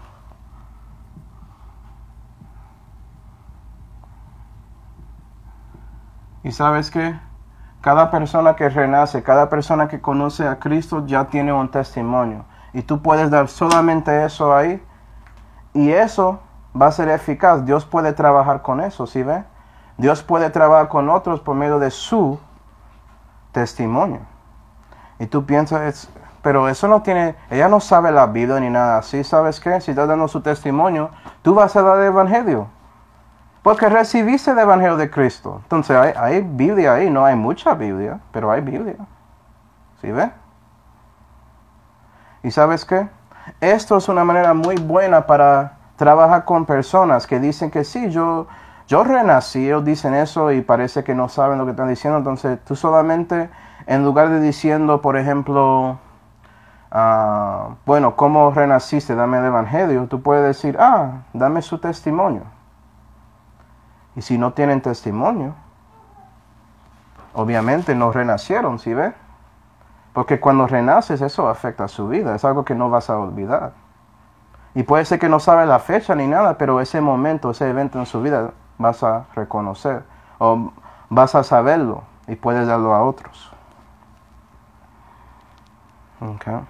A: ¿Y sabes qué? Cada persona que renace, cada persona que conoce a Cristo ya tiene un testimonio. Y tú puedes dar solamente eso ahí. Y eso va a ser eficaz. Dios puede trabajar con eso, ¿sí ve? Dios puede trabajar con otros por medio de su testimonio. Y tú piensas, pero eso no tiene, ella no sabe la Biblia ni nada así, ¿sabes qué? Si está dando su testimonio, tú vas a dar el evangelio. Porque recibiste el evangelio de Cristo. Entonces hay Biblia ahí, no hay mucha Biblia, pero hay Biblia. ¿Sí ve? ¿Y sabes qué? Esto es una manera muy buena para trabajar con personas que dicen que sí, yo renací, ellos dicen eso y parece que no saben lo que están diciendo. Entonces tú solamente, en lugar de diciendo, por ejemplo, bueno, ¿cómo renaciste? Dame el evangelio. Tú puedes decir, dame su testimonio. Y si no tienen testimonio, obviamente no renacieron, ¿sí ve? Porque cuando renaces eso afecta a su vida, es algo que no vas a olvidar. Y puede ser que no sabes la fecha ni nada, pero ese momento, ese evento en su vida vas a reconocer o vas a saberlo y puedes darlo a otros. Okay.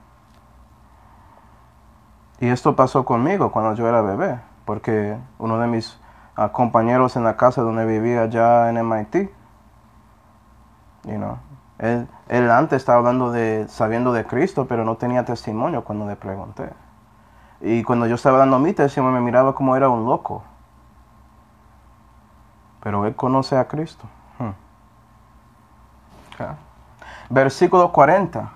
A: Y esto pasó conmigo cuando yo era bebé, porque uno de mis compañeros en la casa donde vivía allá en MIT, él antes estaba sabiendo de Cristo, pero no tenía testimonio cuando le pregunté. Y cuando yo estaba dando mi testimonio me miraba como era un loco. Pero él conoce a Cristo. Okay. Versículo 40.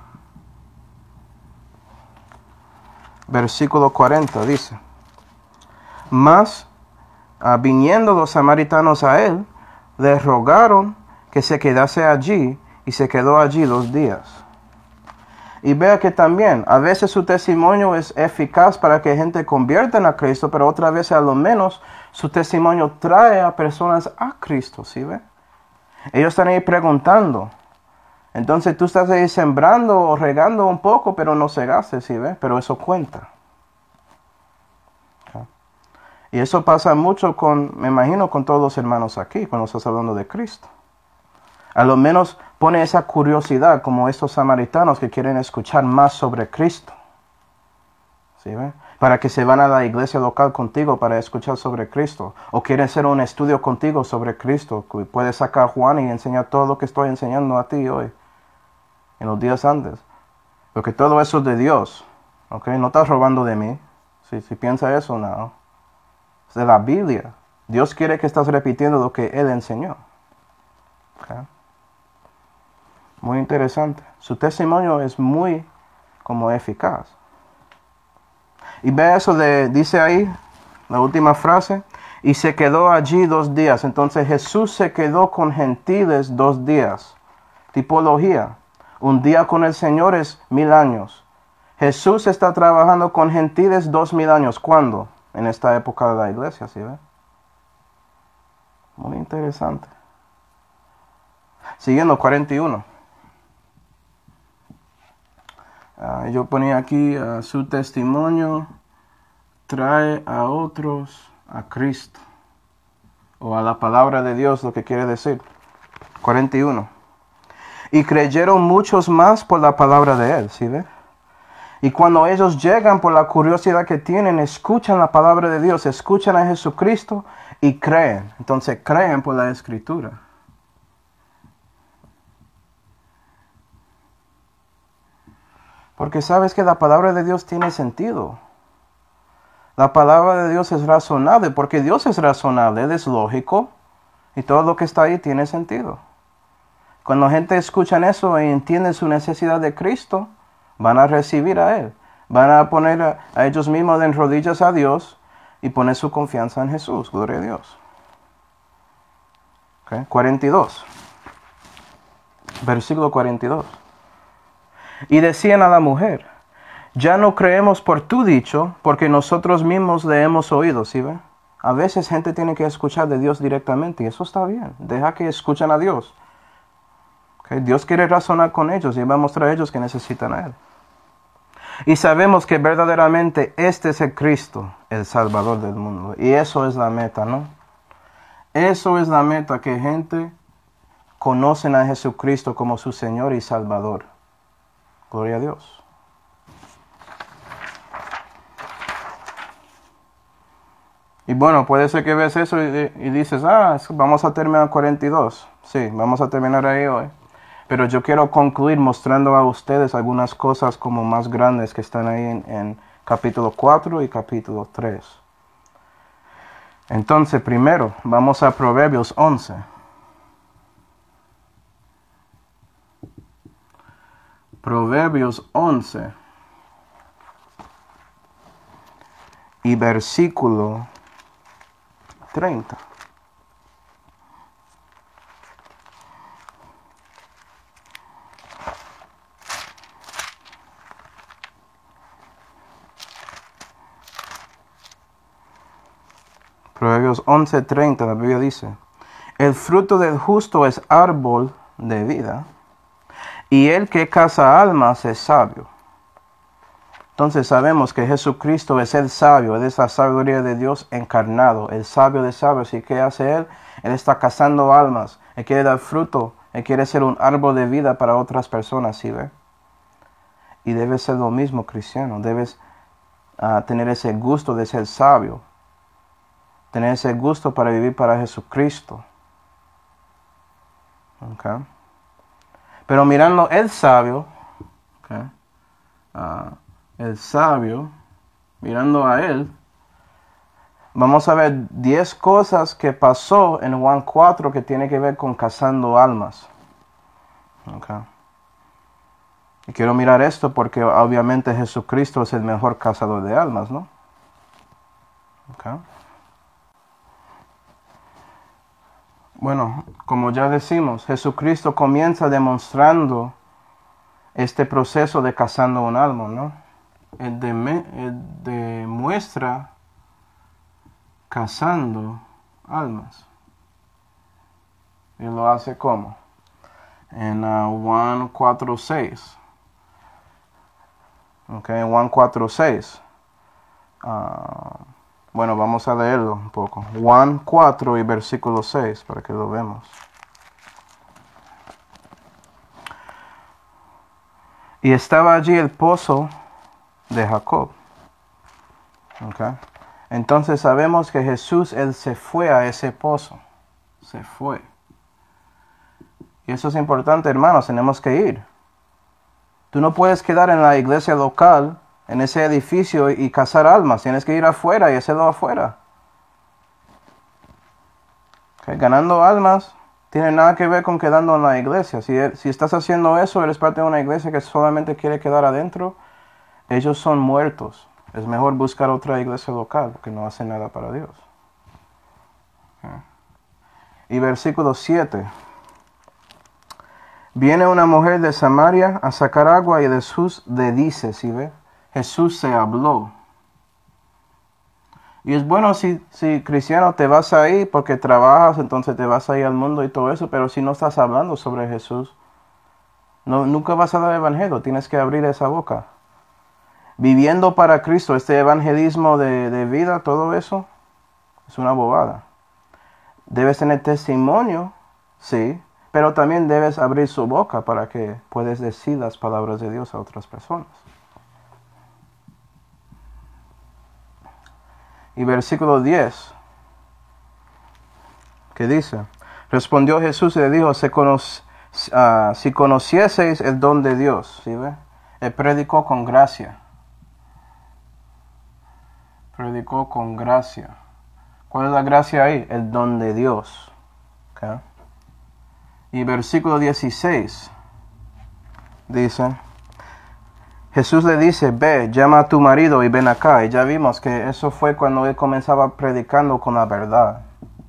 A: Versículo 40 dice: Mas, viniendo los samaritanos a él, le rogaron que se quedase allí, y se quedó allí 2 días. Y vea que también, a veces su testimonio es eficaz para que gente convierta a Cristo, pero otras veces a lo menos su testimonio trae a personas a Cristo, ¿sí ve? Ellos están ahí preguntando. Entonces tú estás ahí sembrando o regando un poco, pero no cegaste, ¿sí ve? Pero eso cuenta. ¿Okay? Y eso pasa mucho me imagino, con todos los hermanos aquí, cuando estás hablando de Cristo. A lo menos pone esa curiosidad, como estos samaritanos que quieren escuchar más sobre Cristo. ¿Sí ve? Para que se van a la iglesia local contigo para escuchar sobre Cristo. O quieren hacer un estudio contigo sobre Cristo. Puedes sacar a Juan y enseñar todo lo que estoy enseñando a ti hoy. En los días antes. Porque todo eso es de Dios. ¿Okay? No estás robando de mí. Si piensa eso, no. Es de la Biblia. Dios quiere que estás repitiendo lo que Él enseñó. ¿Okay? Muy interesante. Su testimonio es muy como eficaz. Y ve eso dice ahí, la última frase, y se quedó allí 2 días. Entonces Jesús se quedó con gentiles 2 días. Tipología. Un día con el Señor es 1000 años. Jesús está trabajando con gentiles 2000 años. ¿Cuándo? En esta época de la iglesia, ¿sí ve? Muy interesante. Siguiendo, 41. Yo ponía aquí su testimonio trae a otros a Cristo. O a la palabra de Dios, lo que quiere decir. 41. Y creyeron muchos más por la palabra de Él, ¿sí ve? Y cuando ellos llegan por la curiosidad que tienen, escuchan la palabra de Dios, escuchan a Jesucristo y creen. Entonces creen por la Escritura. Porque sabes que la palabra de Dios tiene sentido. La palabra de Dios es razonable, porque Dios es razonable, Él es lógico, y todo lo que está ahí tiene sentido. Cuando la gente escucha eso y entiende su necesidad de Cristo, van a recibir a Él. Van a poner a ellos mismos en rodillas a Dios y poner su confianza en Jesús. Gloria a Dios. Okay. 42. Versículo 42. Y decían a la mujer: ya no creemos por tu dicho, porque nosotros mismos le hemos oído, ¿sí ve? A veces gente tiene que escuchar de Dios directamente y eso está bien. Deja que escuchen a Dios. Okay. Dios quiere razonar con ellos y va a mostrar a ellos que necesitan a Él. Y sabemos que verdaderamente este es el Cristo, el Salvador del mundo. Y eso es la meta, ¿no? Eso es la meta, que gente conocen a Jesucristo como su Señor y Salvador. Gloria a Dios. Y bueno, puede ser que ves eso y dices, vamos a terminar 42. Sí, vamos a terminar ahí hoy. Pero yo quiero concluir mostrando a ustedes algunas cosas como más grandes que están ahí en capítulo 4 y capítulo 3. Entonces, primero, vamos a Proverbios 11. Proverbios 11 y versículo 30. Proverbios 11:30, la Biblia dice, el fruto del justo es árbol de vida, y el que caza almas es sabio. Entonces sabemos que Jesucristo es el sabio, Él es la sabiduría de Dios encarnado, el sabio de sabios. ¿Y qué hace Él? Él está cazando almas, Él quiere dar fruto, Él quiere ser un árbol de vida para otras personas, ¿sí ve? Y debe ser lo mismo, cristiano, debes tener ese gusto de ser sabio, tener ese gusto para vivir para Jesucristo. Okay. Pero mirando el sabio, okay, el sabio, mirando a él, vamos a ver 10 cosas que pasó en Juan 4 que tiene que ver con cazando almas. Okay. Y quiero mirar esto porque obviamente Jesucristo es el mejor cazador de almas, ¿no? Okay. Bueno, como ya decimos, Jesucristo comienza demostrando este proceso de cazando un alma, ¿no? Él demuestra cazando almas. Y lo hace ¿cómo? En Juan 4:6. Okay, en Juan 4:6. Bueno, vamos a leerlo un poco. Juan 4 y versículo 6 para que lo vemos. Y estaba allí el pozo de Jacob. Okay. Entonces sabemos que Jesús, Él se fue a ese pozo. Se fue. Y eso es importante, hermanos, tenemos que ir. Tú no puedes quedar en la iglesia local, en ese edificio y cazar almas. Tienes que ir afuera y hacerlo afuera. Okay. Ganando almas tiene nada que ver con quedando en la iglesia. Si estás haciendo eso, eres parte de una iglesia que solamente quiere quedar adentro, ellos son muertos. Es mejor buscar otra iglesia local que no hace nada para Dios. Okay. Y versículo 7. Viene una mujer de Samaria a sacar agua y Jesús le dice, ¿sí ve? Jesús se habló. Y es bueno si cristiano te vas ahí porque trabajas, entonces te vas ahí al mundo y todo eso, pero si no estás hablando sobre Jesús, nunca vas a dar evangelio, tienes que abrir esa boca. Viviendo para Cristo, este evangelismo de vida, todo eso, es una bobada. Debes tener testimonio, sí, pero también debes abrir su boca para que puedas decir las palabras de Dios a otras personas. Y versículo 10, que dice, respondió Jesús y le dijo, si conocieseis el don de Dios, ¿sí ve? Él predicó con gracia. Predicó con gracia. ¿Cuál es la gracia ahí? El don de Dios. Okay. Y versículo 16 dice, Jesús le dice, ve, llama a tu marido y ven acá. Y ya vimos que eso fue cuando él comenzaba predicando con la verdad.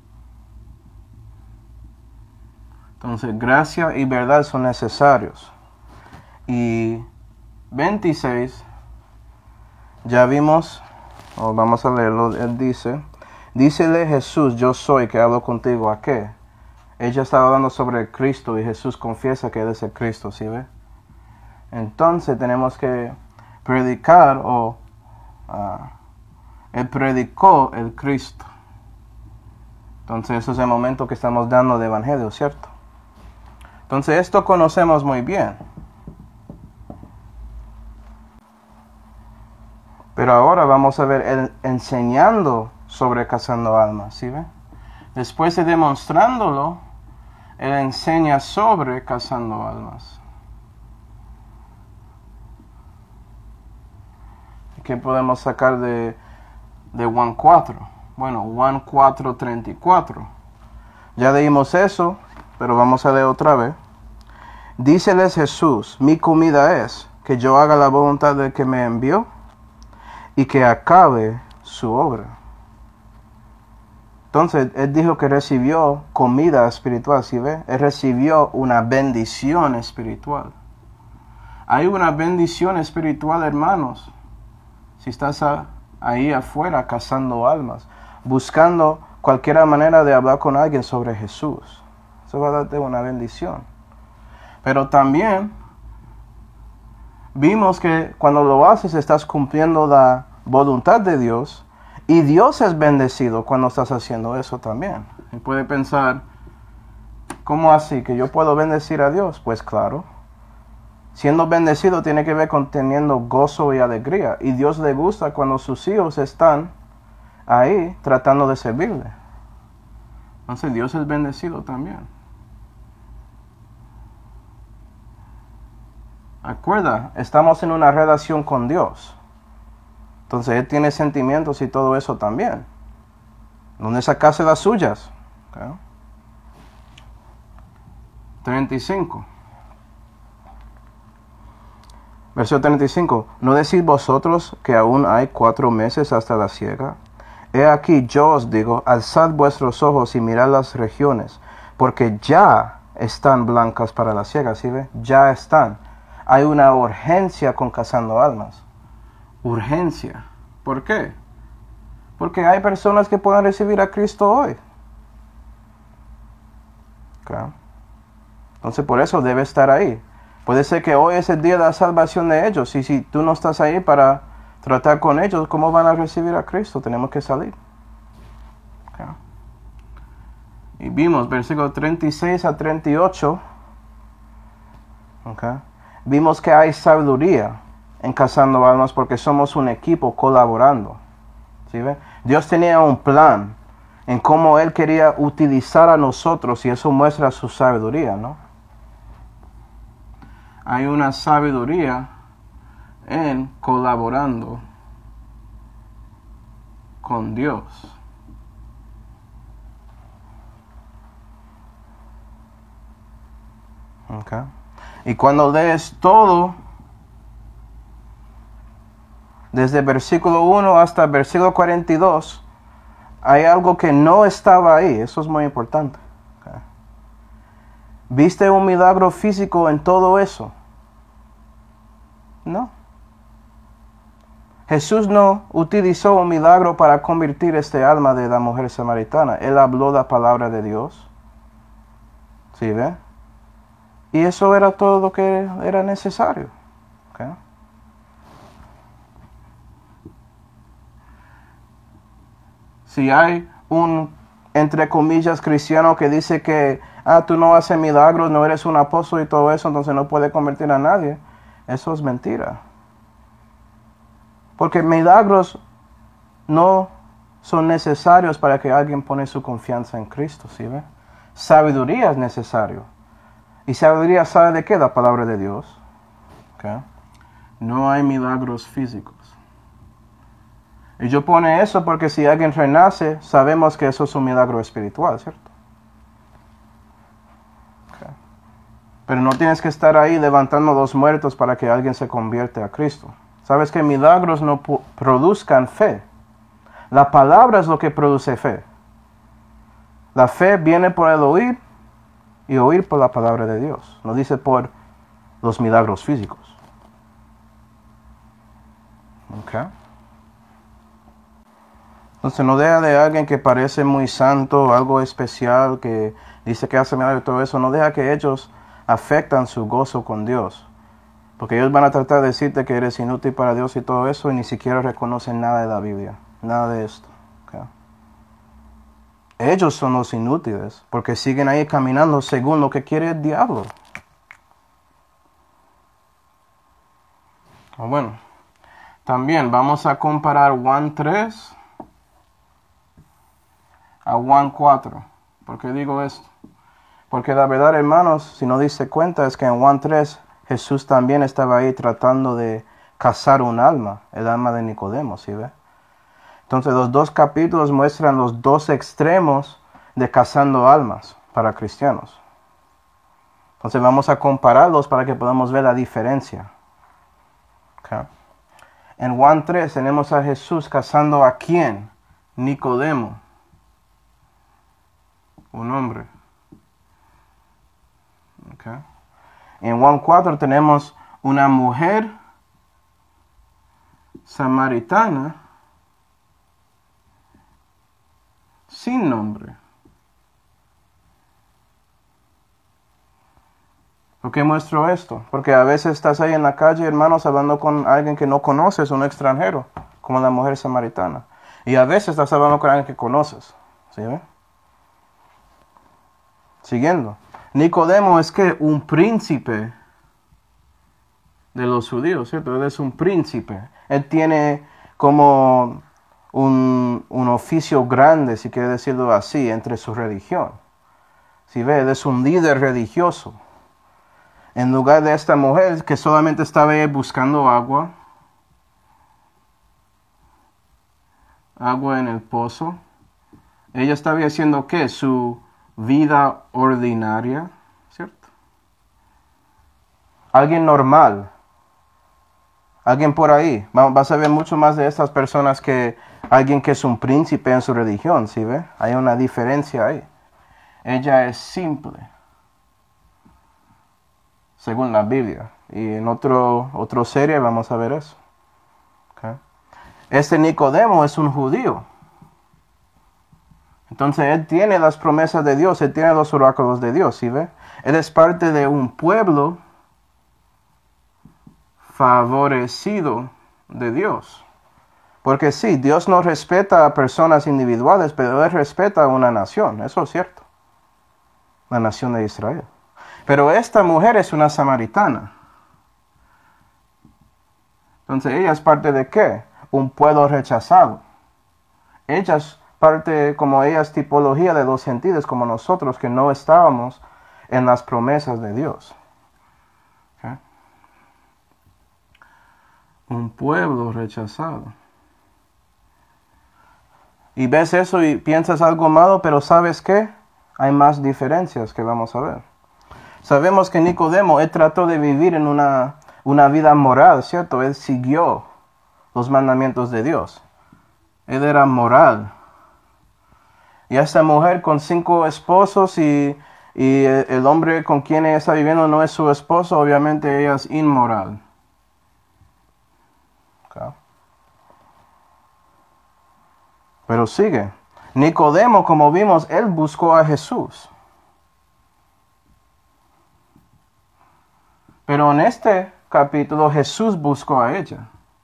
A: Entonces, gracia y verdad son necesarios. Y 26, ya vimos, vamos a leerlo, él dice, dícele Jesús, yo soy que hablo contigo, ¿a qué? Ella estaba hablando sobre Cristo y Jesús confiesa que Él es el Cristo, ¿sí ve? Entonces tenemos que predicar Él predicó el Cristo. Entonces ese es el momento que estamos dando de evangelio, ¿cierto? Entonces esto conocemos muy bien. Pero ahora vamos a ver Él enseñando sobre cazando almas, ¿sí ve? Después de demostrándolo, Él enseña sobre cazando almas. ¿Qué podemos sacar de Juan 4? Bueno, Juan 4:34. Ya leímos eso, pero vamos a leer otra vez. Díceles Jesús, mi comida es que yo haga la voluntad del que me envió y que acabe su obra. Entonces, Él dijo que recibió comida espiritual, ¿sí ve? Él recibió una bendición espiritual. Hay una bendición espiritual, hermanos. Si estás ahí afuera cazando almas, buscando cualquier manera de hablar con alguien sobre Jesús, eso va a darte una bendición. Pero también vimos que cuando lo haces estás cumpliendo la voluntad de Dios y Dios es bendecido cuando estás haciendo eso también. Y puede pensar, ¿cómo así? ¿Que yo puedo bendecir a Dios? Pues claro. Siendo bendecido tiene que ver con teniendo gozo y alegría. Y Dios le gusta cuando sus hijos están ahí tratando de servirle. Entonces Dios es bendecido también. Acuerda, estamos en una relación con Dios. Entonces Él tiene sentimientos y todo eso también. ¿Dónde sacaste las suyas? ¿Okay? 35. Verso 35. ¿No decís vosotros que aún hay 4 meses hasta la siega? He aquí yo os digo, alzad vuestros ojos y mirad las regiones, porque ya están blancas para la siega, ¿sí ve? Ya están. Hay una urgencia con cazando almas. Urgencia. ¿Por qué? Porque hay personas que pueden recibir a Cristo hoy. ¿Okay? Entonces por eso debe estar ahí. Puede ser que hoy es el día de la salvación de ellos. Y si tú no estás ahí para tratar con ellos, ¿cómo van a recibir a Cristo? Tenemos que salir. Okay. Y vimos versículos 36 a 38. Okay. Vimos que hay sabiduría en cazando almas porque somos un equipo colaborando. ¿Sí ve? Dios tenía un plan en cómo Él quería utilizar a nosotros y eso muestra su sabiduría, ¿no? Hay una sabiduría en colaborando con Dios. Okay. Y cuando lees todo, desde el versículo 1 hasta el versículo 42, hay algo que no estaba ahí. Eso es muy importante. Okay. ¿Viste un milagro físico en todo eso? No. Jesús no utilizó un milagro para convertir este alma de la mujer samaritana. Él habló la palabra de Dios. ¿Sí ve? Y eso era todo lo que era necesario. Okay. Si hay un, entre comillas, cristiano que dice que tú no haces milagros, no eres un apóstol y todo eso, entonces no puedes convertir a nadie, eso es mentira. Porque milagros no son necesarios para que alguien pone su confianza en Cristo, ¿sí ve? Sabiduría es necesario. ¿Y sabiduría sabe de qué? La palabra de Dios. Okay. No hay milagros físicos. Y yo pone eso porque si alguien renace, sabemos que eso es un milagro espiritual, ¿cierto? Okay. Pero no tienes que estar ahí levantando los muertos para que alguien se convierta a Cristo. Sabes que milagros no produzcan fe. La palabra es lo que produce fe. La fe viene por el oír y oír por la palabra de Dios. No dice por los milagros físicos. Okay. Entonces no deja de alguien que parece muy santo, algo especial, que dice que hace milagros y todo eso, no deja que ellos afectan su gozo con Dios. Porque ellos van a tratar de decirte que eres inútil para Dios y todo eso y ni siquiera reconocen nada de la Biblia, nada de esto. Okay. Ellos son los inútiles porque siguen ahí caminando según lo que quiere el diablo. Bueno, también vamos a comparar Juan 3 a Juan 4. ¿Por qué digo esto? Porque la verdad, hermanos, si no diste cuenta, es que en Juan 3 Jesús también estaba ahí tratando de cazar un alma, el alma de Nicodemo, ¿sí ve? Entonces los dos capítulos muestran los dos extremos de cazando almas para cristianos. Entonces vamos a compararlos para que podamos ver la diferencia. Okay. En Juan 3 tenemos a Jesús cazando a ¿quién? Nicodemo, un hombre. Okay. En Juan 4 tenemos una mujer samaritana sin nombre. ¿Por qué muestro esto? Porque a veces estás ahí en la calle, hermanos, hablando con alguien que no conoces, un extranjero, como la mujer samaritana. Y a veces estás hablando con alguien que conoces. ¿Sí ve? Siguiendo. Nicodemo es que un príncipe de los judíos, ¿cierto? Él es un príncipe. Él tiene como un oficio grande, si quiere decirlo así, entre su religión. ¿Sí ve? Él es un líder religioso. En lugar de esta mujer que solamente estaba ahí buscando agua en el pozo, ella estaba haciendo ¿qué? Su vida ordinaria, ¿cierto? Alguien normal, alguien por ahí. Vas a ver mucho más de estas personas que alguien que es un príncipe en su religión, ¿sí ve? Hay una diferencia ahí. Ella es simple, según la Biblia. Y en otra serie vamos a ver eso. Okay. Este Nicodemo es un judío. Entonces él tiene las promesas de Dios, él tiene los oráculos de Dios, ¿sí ve? Él es parte de un pueblo favorecido de Dios. Porque sí, Dios no respeta a personas individuales, pero Él respeta a una nación, eso es cierto. La nación de Israel. Pero esta mujer es una samaritana. Entonces ella es parte de ¿qué? Un pueblo rechazado. Ella es parte, como ella es tipología de los gentiles, como nosotros que no estábamos en las promesas de Dios. ¿Okay? Un pueblo rechazado. Y ves eso y piensas algo malo, pero ¿sabes qué? Hay más diferencias que vamos a ver. Sabemos que Nicodemo, él trató de vivir en una vida moral, ¿cierto? Él siguió los mandamientos de Dios. Él era moral. Y esta mujer con 5 esposos y el hombre con quien ella está viviendo no es su esposo, obviamente ella es inmoral. Okay. Pero sigue. Nicodemo, como vimos, él buscó a Jesús. Pero en este capítulo Jesús buscó a ella.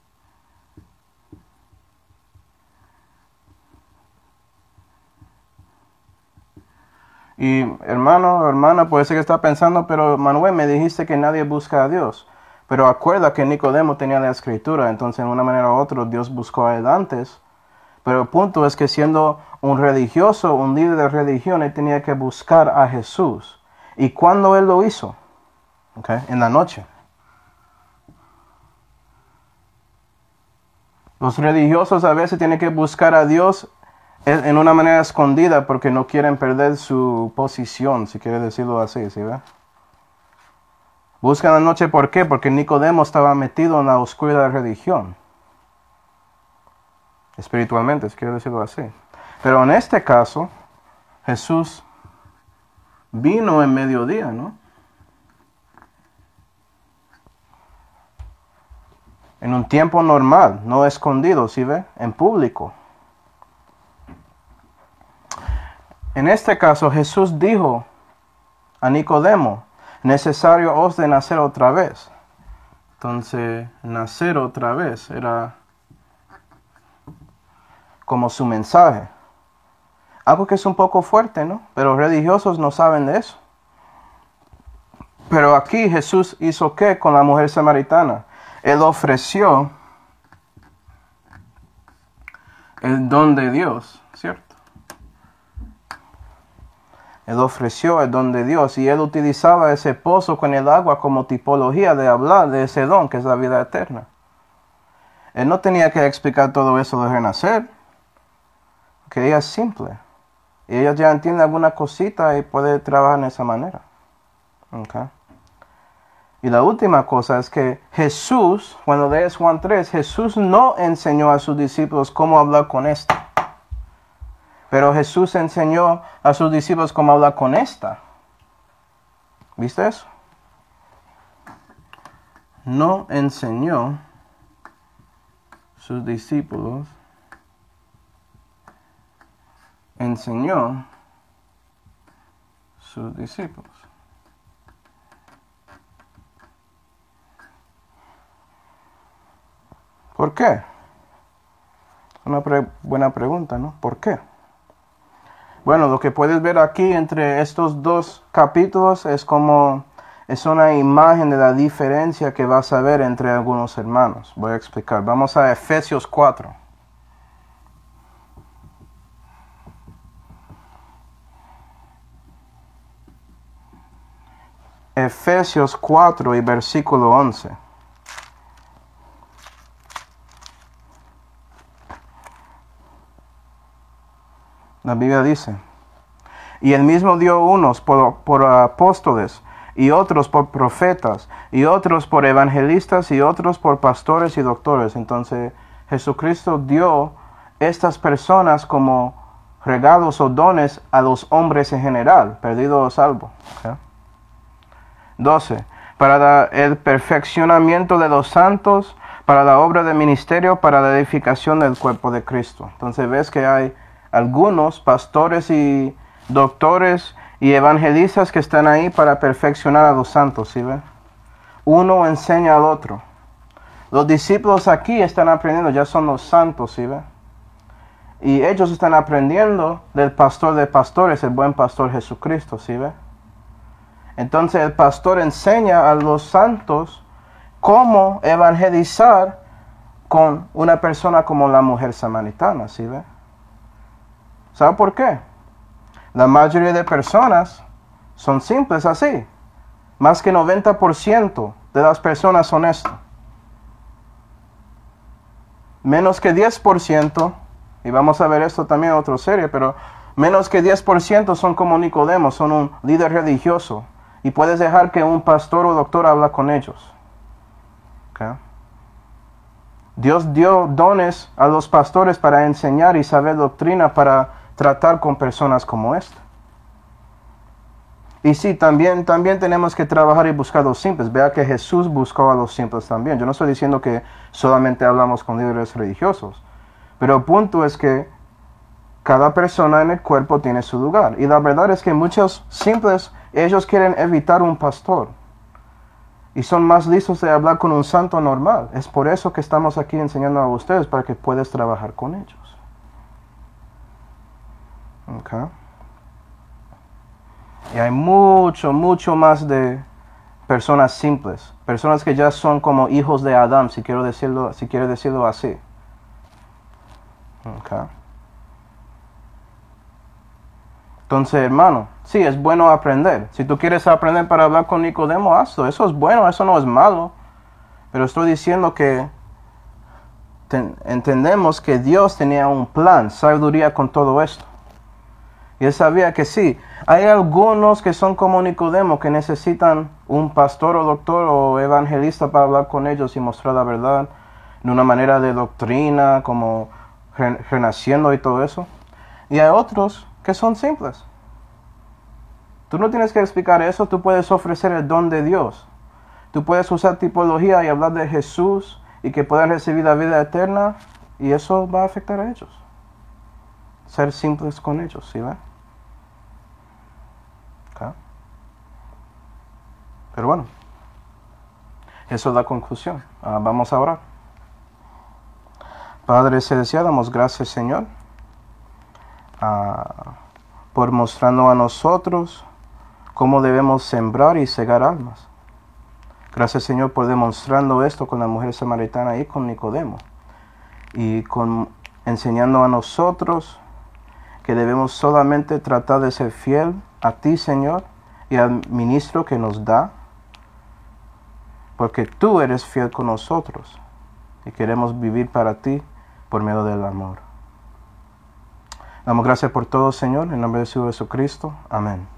A: Y hermano, hermana, puede ser que está pensando, pero Manuel, me dijiste que nadie busca a Dios. Pero acuerda que Nicodemo tenía la escritura, entonces de una manera u otra Dios buscó a él antes. Pero el punto es que siendo un religioso, un líder de religión, él tenía que buscar a Jesús. ¿Y cuándo él lo hizo? Okay, en la noche. Los religiosos a veces tienen que buscar a Dios en una manera escondida porque no quieren perder su posición, si quiere decirlo así, ¿sí ve? Buscan la noche, ¿por qué? Porque Nicodemo estaba metido en la oscuridad de la religión. Espiritualmente, si quiere decirlo así. Pero en este caso, Jesús vino en mediodía, ¿no? En un tiempo normal, no escondido, ¿sí ve? En público. En este caso, Jesús dijo a Nicodemo, necesario os de nacer otra vez. Entonces, nacer otra vez era como su mensaje. Algo que es un poco fuerte, ¿no? Pero los religiosos no saben de eso. Pero aquí Jesús hizo ¿qué con la mujer samaritana? Él ofreció el don de Dios, ¿cierto? Él ofreció el don de Dios y él utilizaba ese pozo con el agua como tipología de hablar de ese don que es la vida eterna. Él no tenía que explicar todo eso de renacer, que ella es simple. Y ella ya entiende alguna cosita y puede trabajar en esa manera. Okay. Y la última cosa es que Jesús, cuando lees Juan 3, Jesús no enseñó a sus discípulos cómo hablar con esta. Pero Jesús enseñó a sus discípulos cómo hablar con esta. ¿Viste eso? No enseñó sus discípulos. Enseñó sus discípulos. ¿Por qué? Una buena pregunta, ¿no? ¿Por qué? Bueno, lo que puedes ver aquí entre estos dos capítulos es una imagen de la diferencia que vas a ver entre algunos hermanos. Voy a explicar. Vamos a Efesios 4. Efesios 4 y versículo 11. La Biblia dice, y él mismo dio unos por apóstoles, y otros por profetas, y otros por evangelistas, y otros por pastores y doctores. Entonces Jesucristo dio estas personas como regalos o dones a los hombres en general, perdido o salvo. ¿Okay? 12. Para el perfeccionamiento de los santos, para la obra del ministerio, para la edificación del cuerpo de Cristo. Entonces ves que hay algunos pastores y doctores y evangelistas que están ahí para perfeccionar a los santos, ¿sí ven? Uno enseña al otro. Los discípulos aquí están aprendiendo, ya son los santos, ¿sí ven? Y ellos están aprendiendo del pastor de pastores, el buen pastor Jesucristo, ¿sí ven? Entonces el pastor enseña a los santos cómo evangelizar con una persona como la mujer samaritana, ¿sí ven? ¿Sabe por qué? La mayoría de personas son simples así. Más que 90% de las personas son esto. Menos que 10%, y vamos a ver esto también en otra serie, pero menos que 10% son como Nicodemo, son un líder religioso. Y puedes dejar que un pastor o doctor habla con ellos. ¿Okay? Dios dio dones a los pastores para enseñar y saber doctrina para tratar con personas como esta. Y sí, también tenemos que trabajar y buscar a los simples. Vea que Jesús buscó a los simples también. Yo no estoy diciendo que solamente hablamos con líderes religiosos. Pero el punto es que cada persona en el cuerpo tiene su lugar. Y la verdad es que muchos simples, ellos quieren evitar un pastor. Y son más listos de hablar con un santo normal. Es por eso que estamos aquí enseñando a ustedes, para que puedas trabajar con ellos. Okay. Y hay mucho más de personas simples, personas que ya son como hijos de Adán, si quiero decirlo así. Okay. Entonces, hermano, sí, es bueno aprender. Si tú quieres aprender para hablar con Nicodemo, hazlo. Eso es bueno, eso no es malo. Pero estoy diciendo que entendemos que Dios tenía un plan, sabiduría con todo esto. Y él sabía que sí, hay algunos que son como Nicodemo, que necesitan un pastor o doctor o evangelista para hablar con ellos y mostrar la verdad de una manera de doctrina, como renaciendo y todo eso. Y hay otros que son simples. Tú no tienes que explicar eso, tú puedes ofrecer el don de Dios. Tú puedes usar tipología y hablar de Jesús y que puedan recibir la vida eterna, y eso va a afectar a ellos. Ser simples con ellos, ¿sí ven? Okay. Pero bueno, eso es la conclusión. Vamos a orar. Padre celestial, damos gracias, Señor, por mostrarnos a nosotros cómo debemos sembrar y cegar almas. Gracias, Señor, por demostrando esto con la mujer samaritana y con Nicodemo. Y enseñando a nosotros que debemos solamente tratar de ser fiel a ti, Señor, y al ministro que nos da, porque tú eres fiel con nosotros y queremos vivir para ti por medio del amor. Damos gracias por todo, Señor, en nombre de Jesucristo. Amén.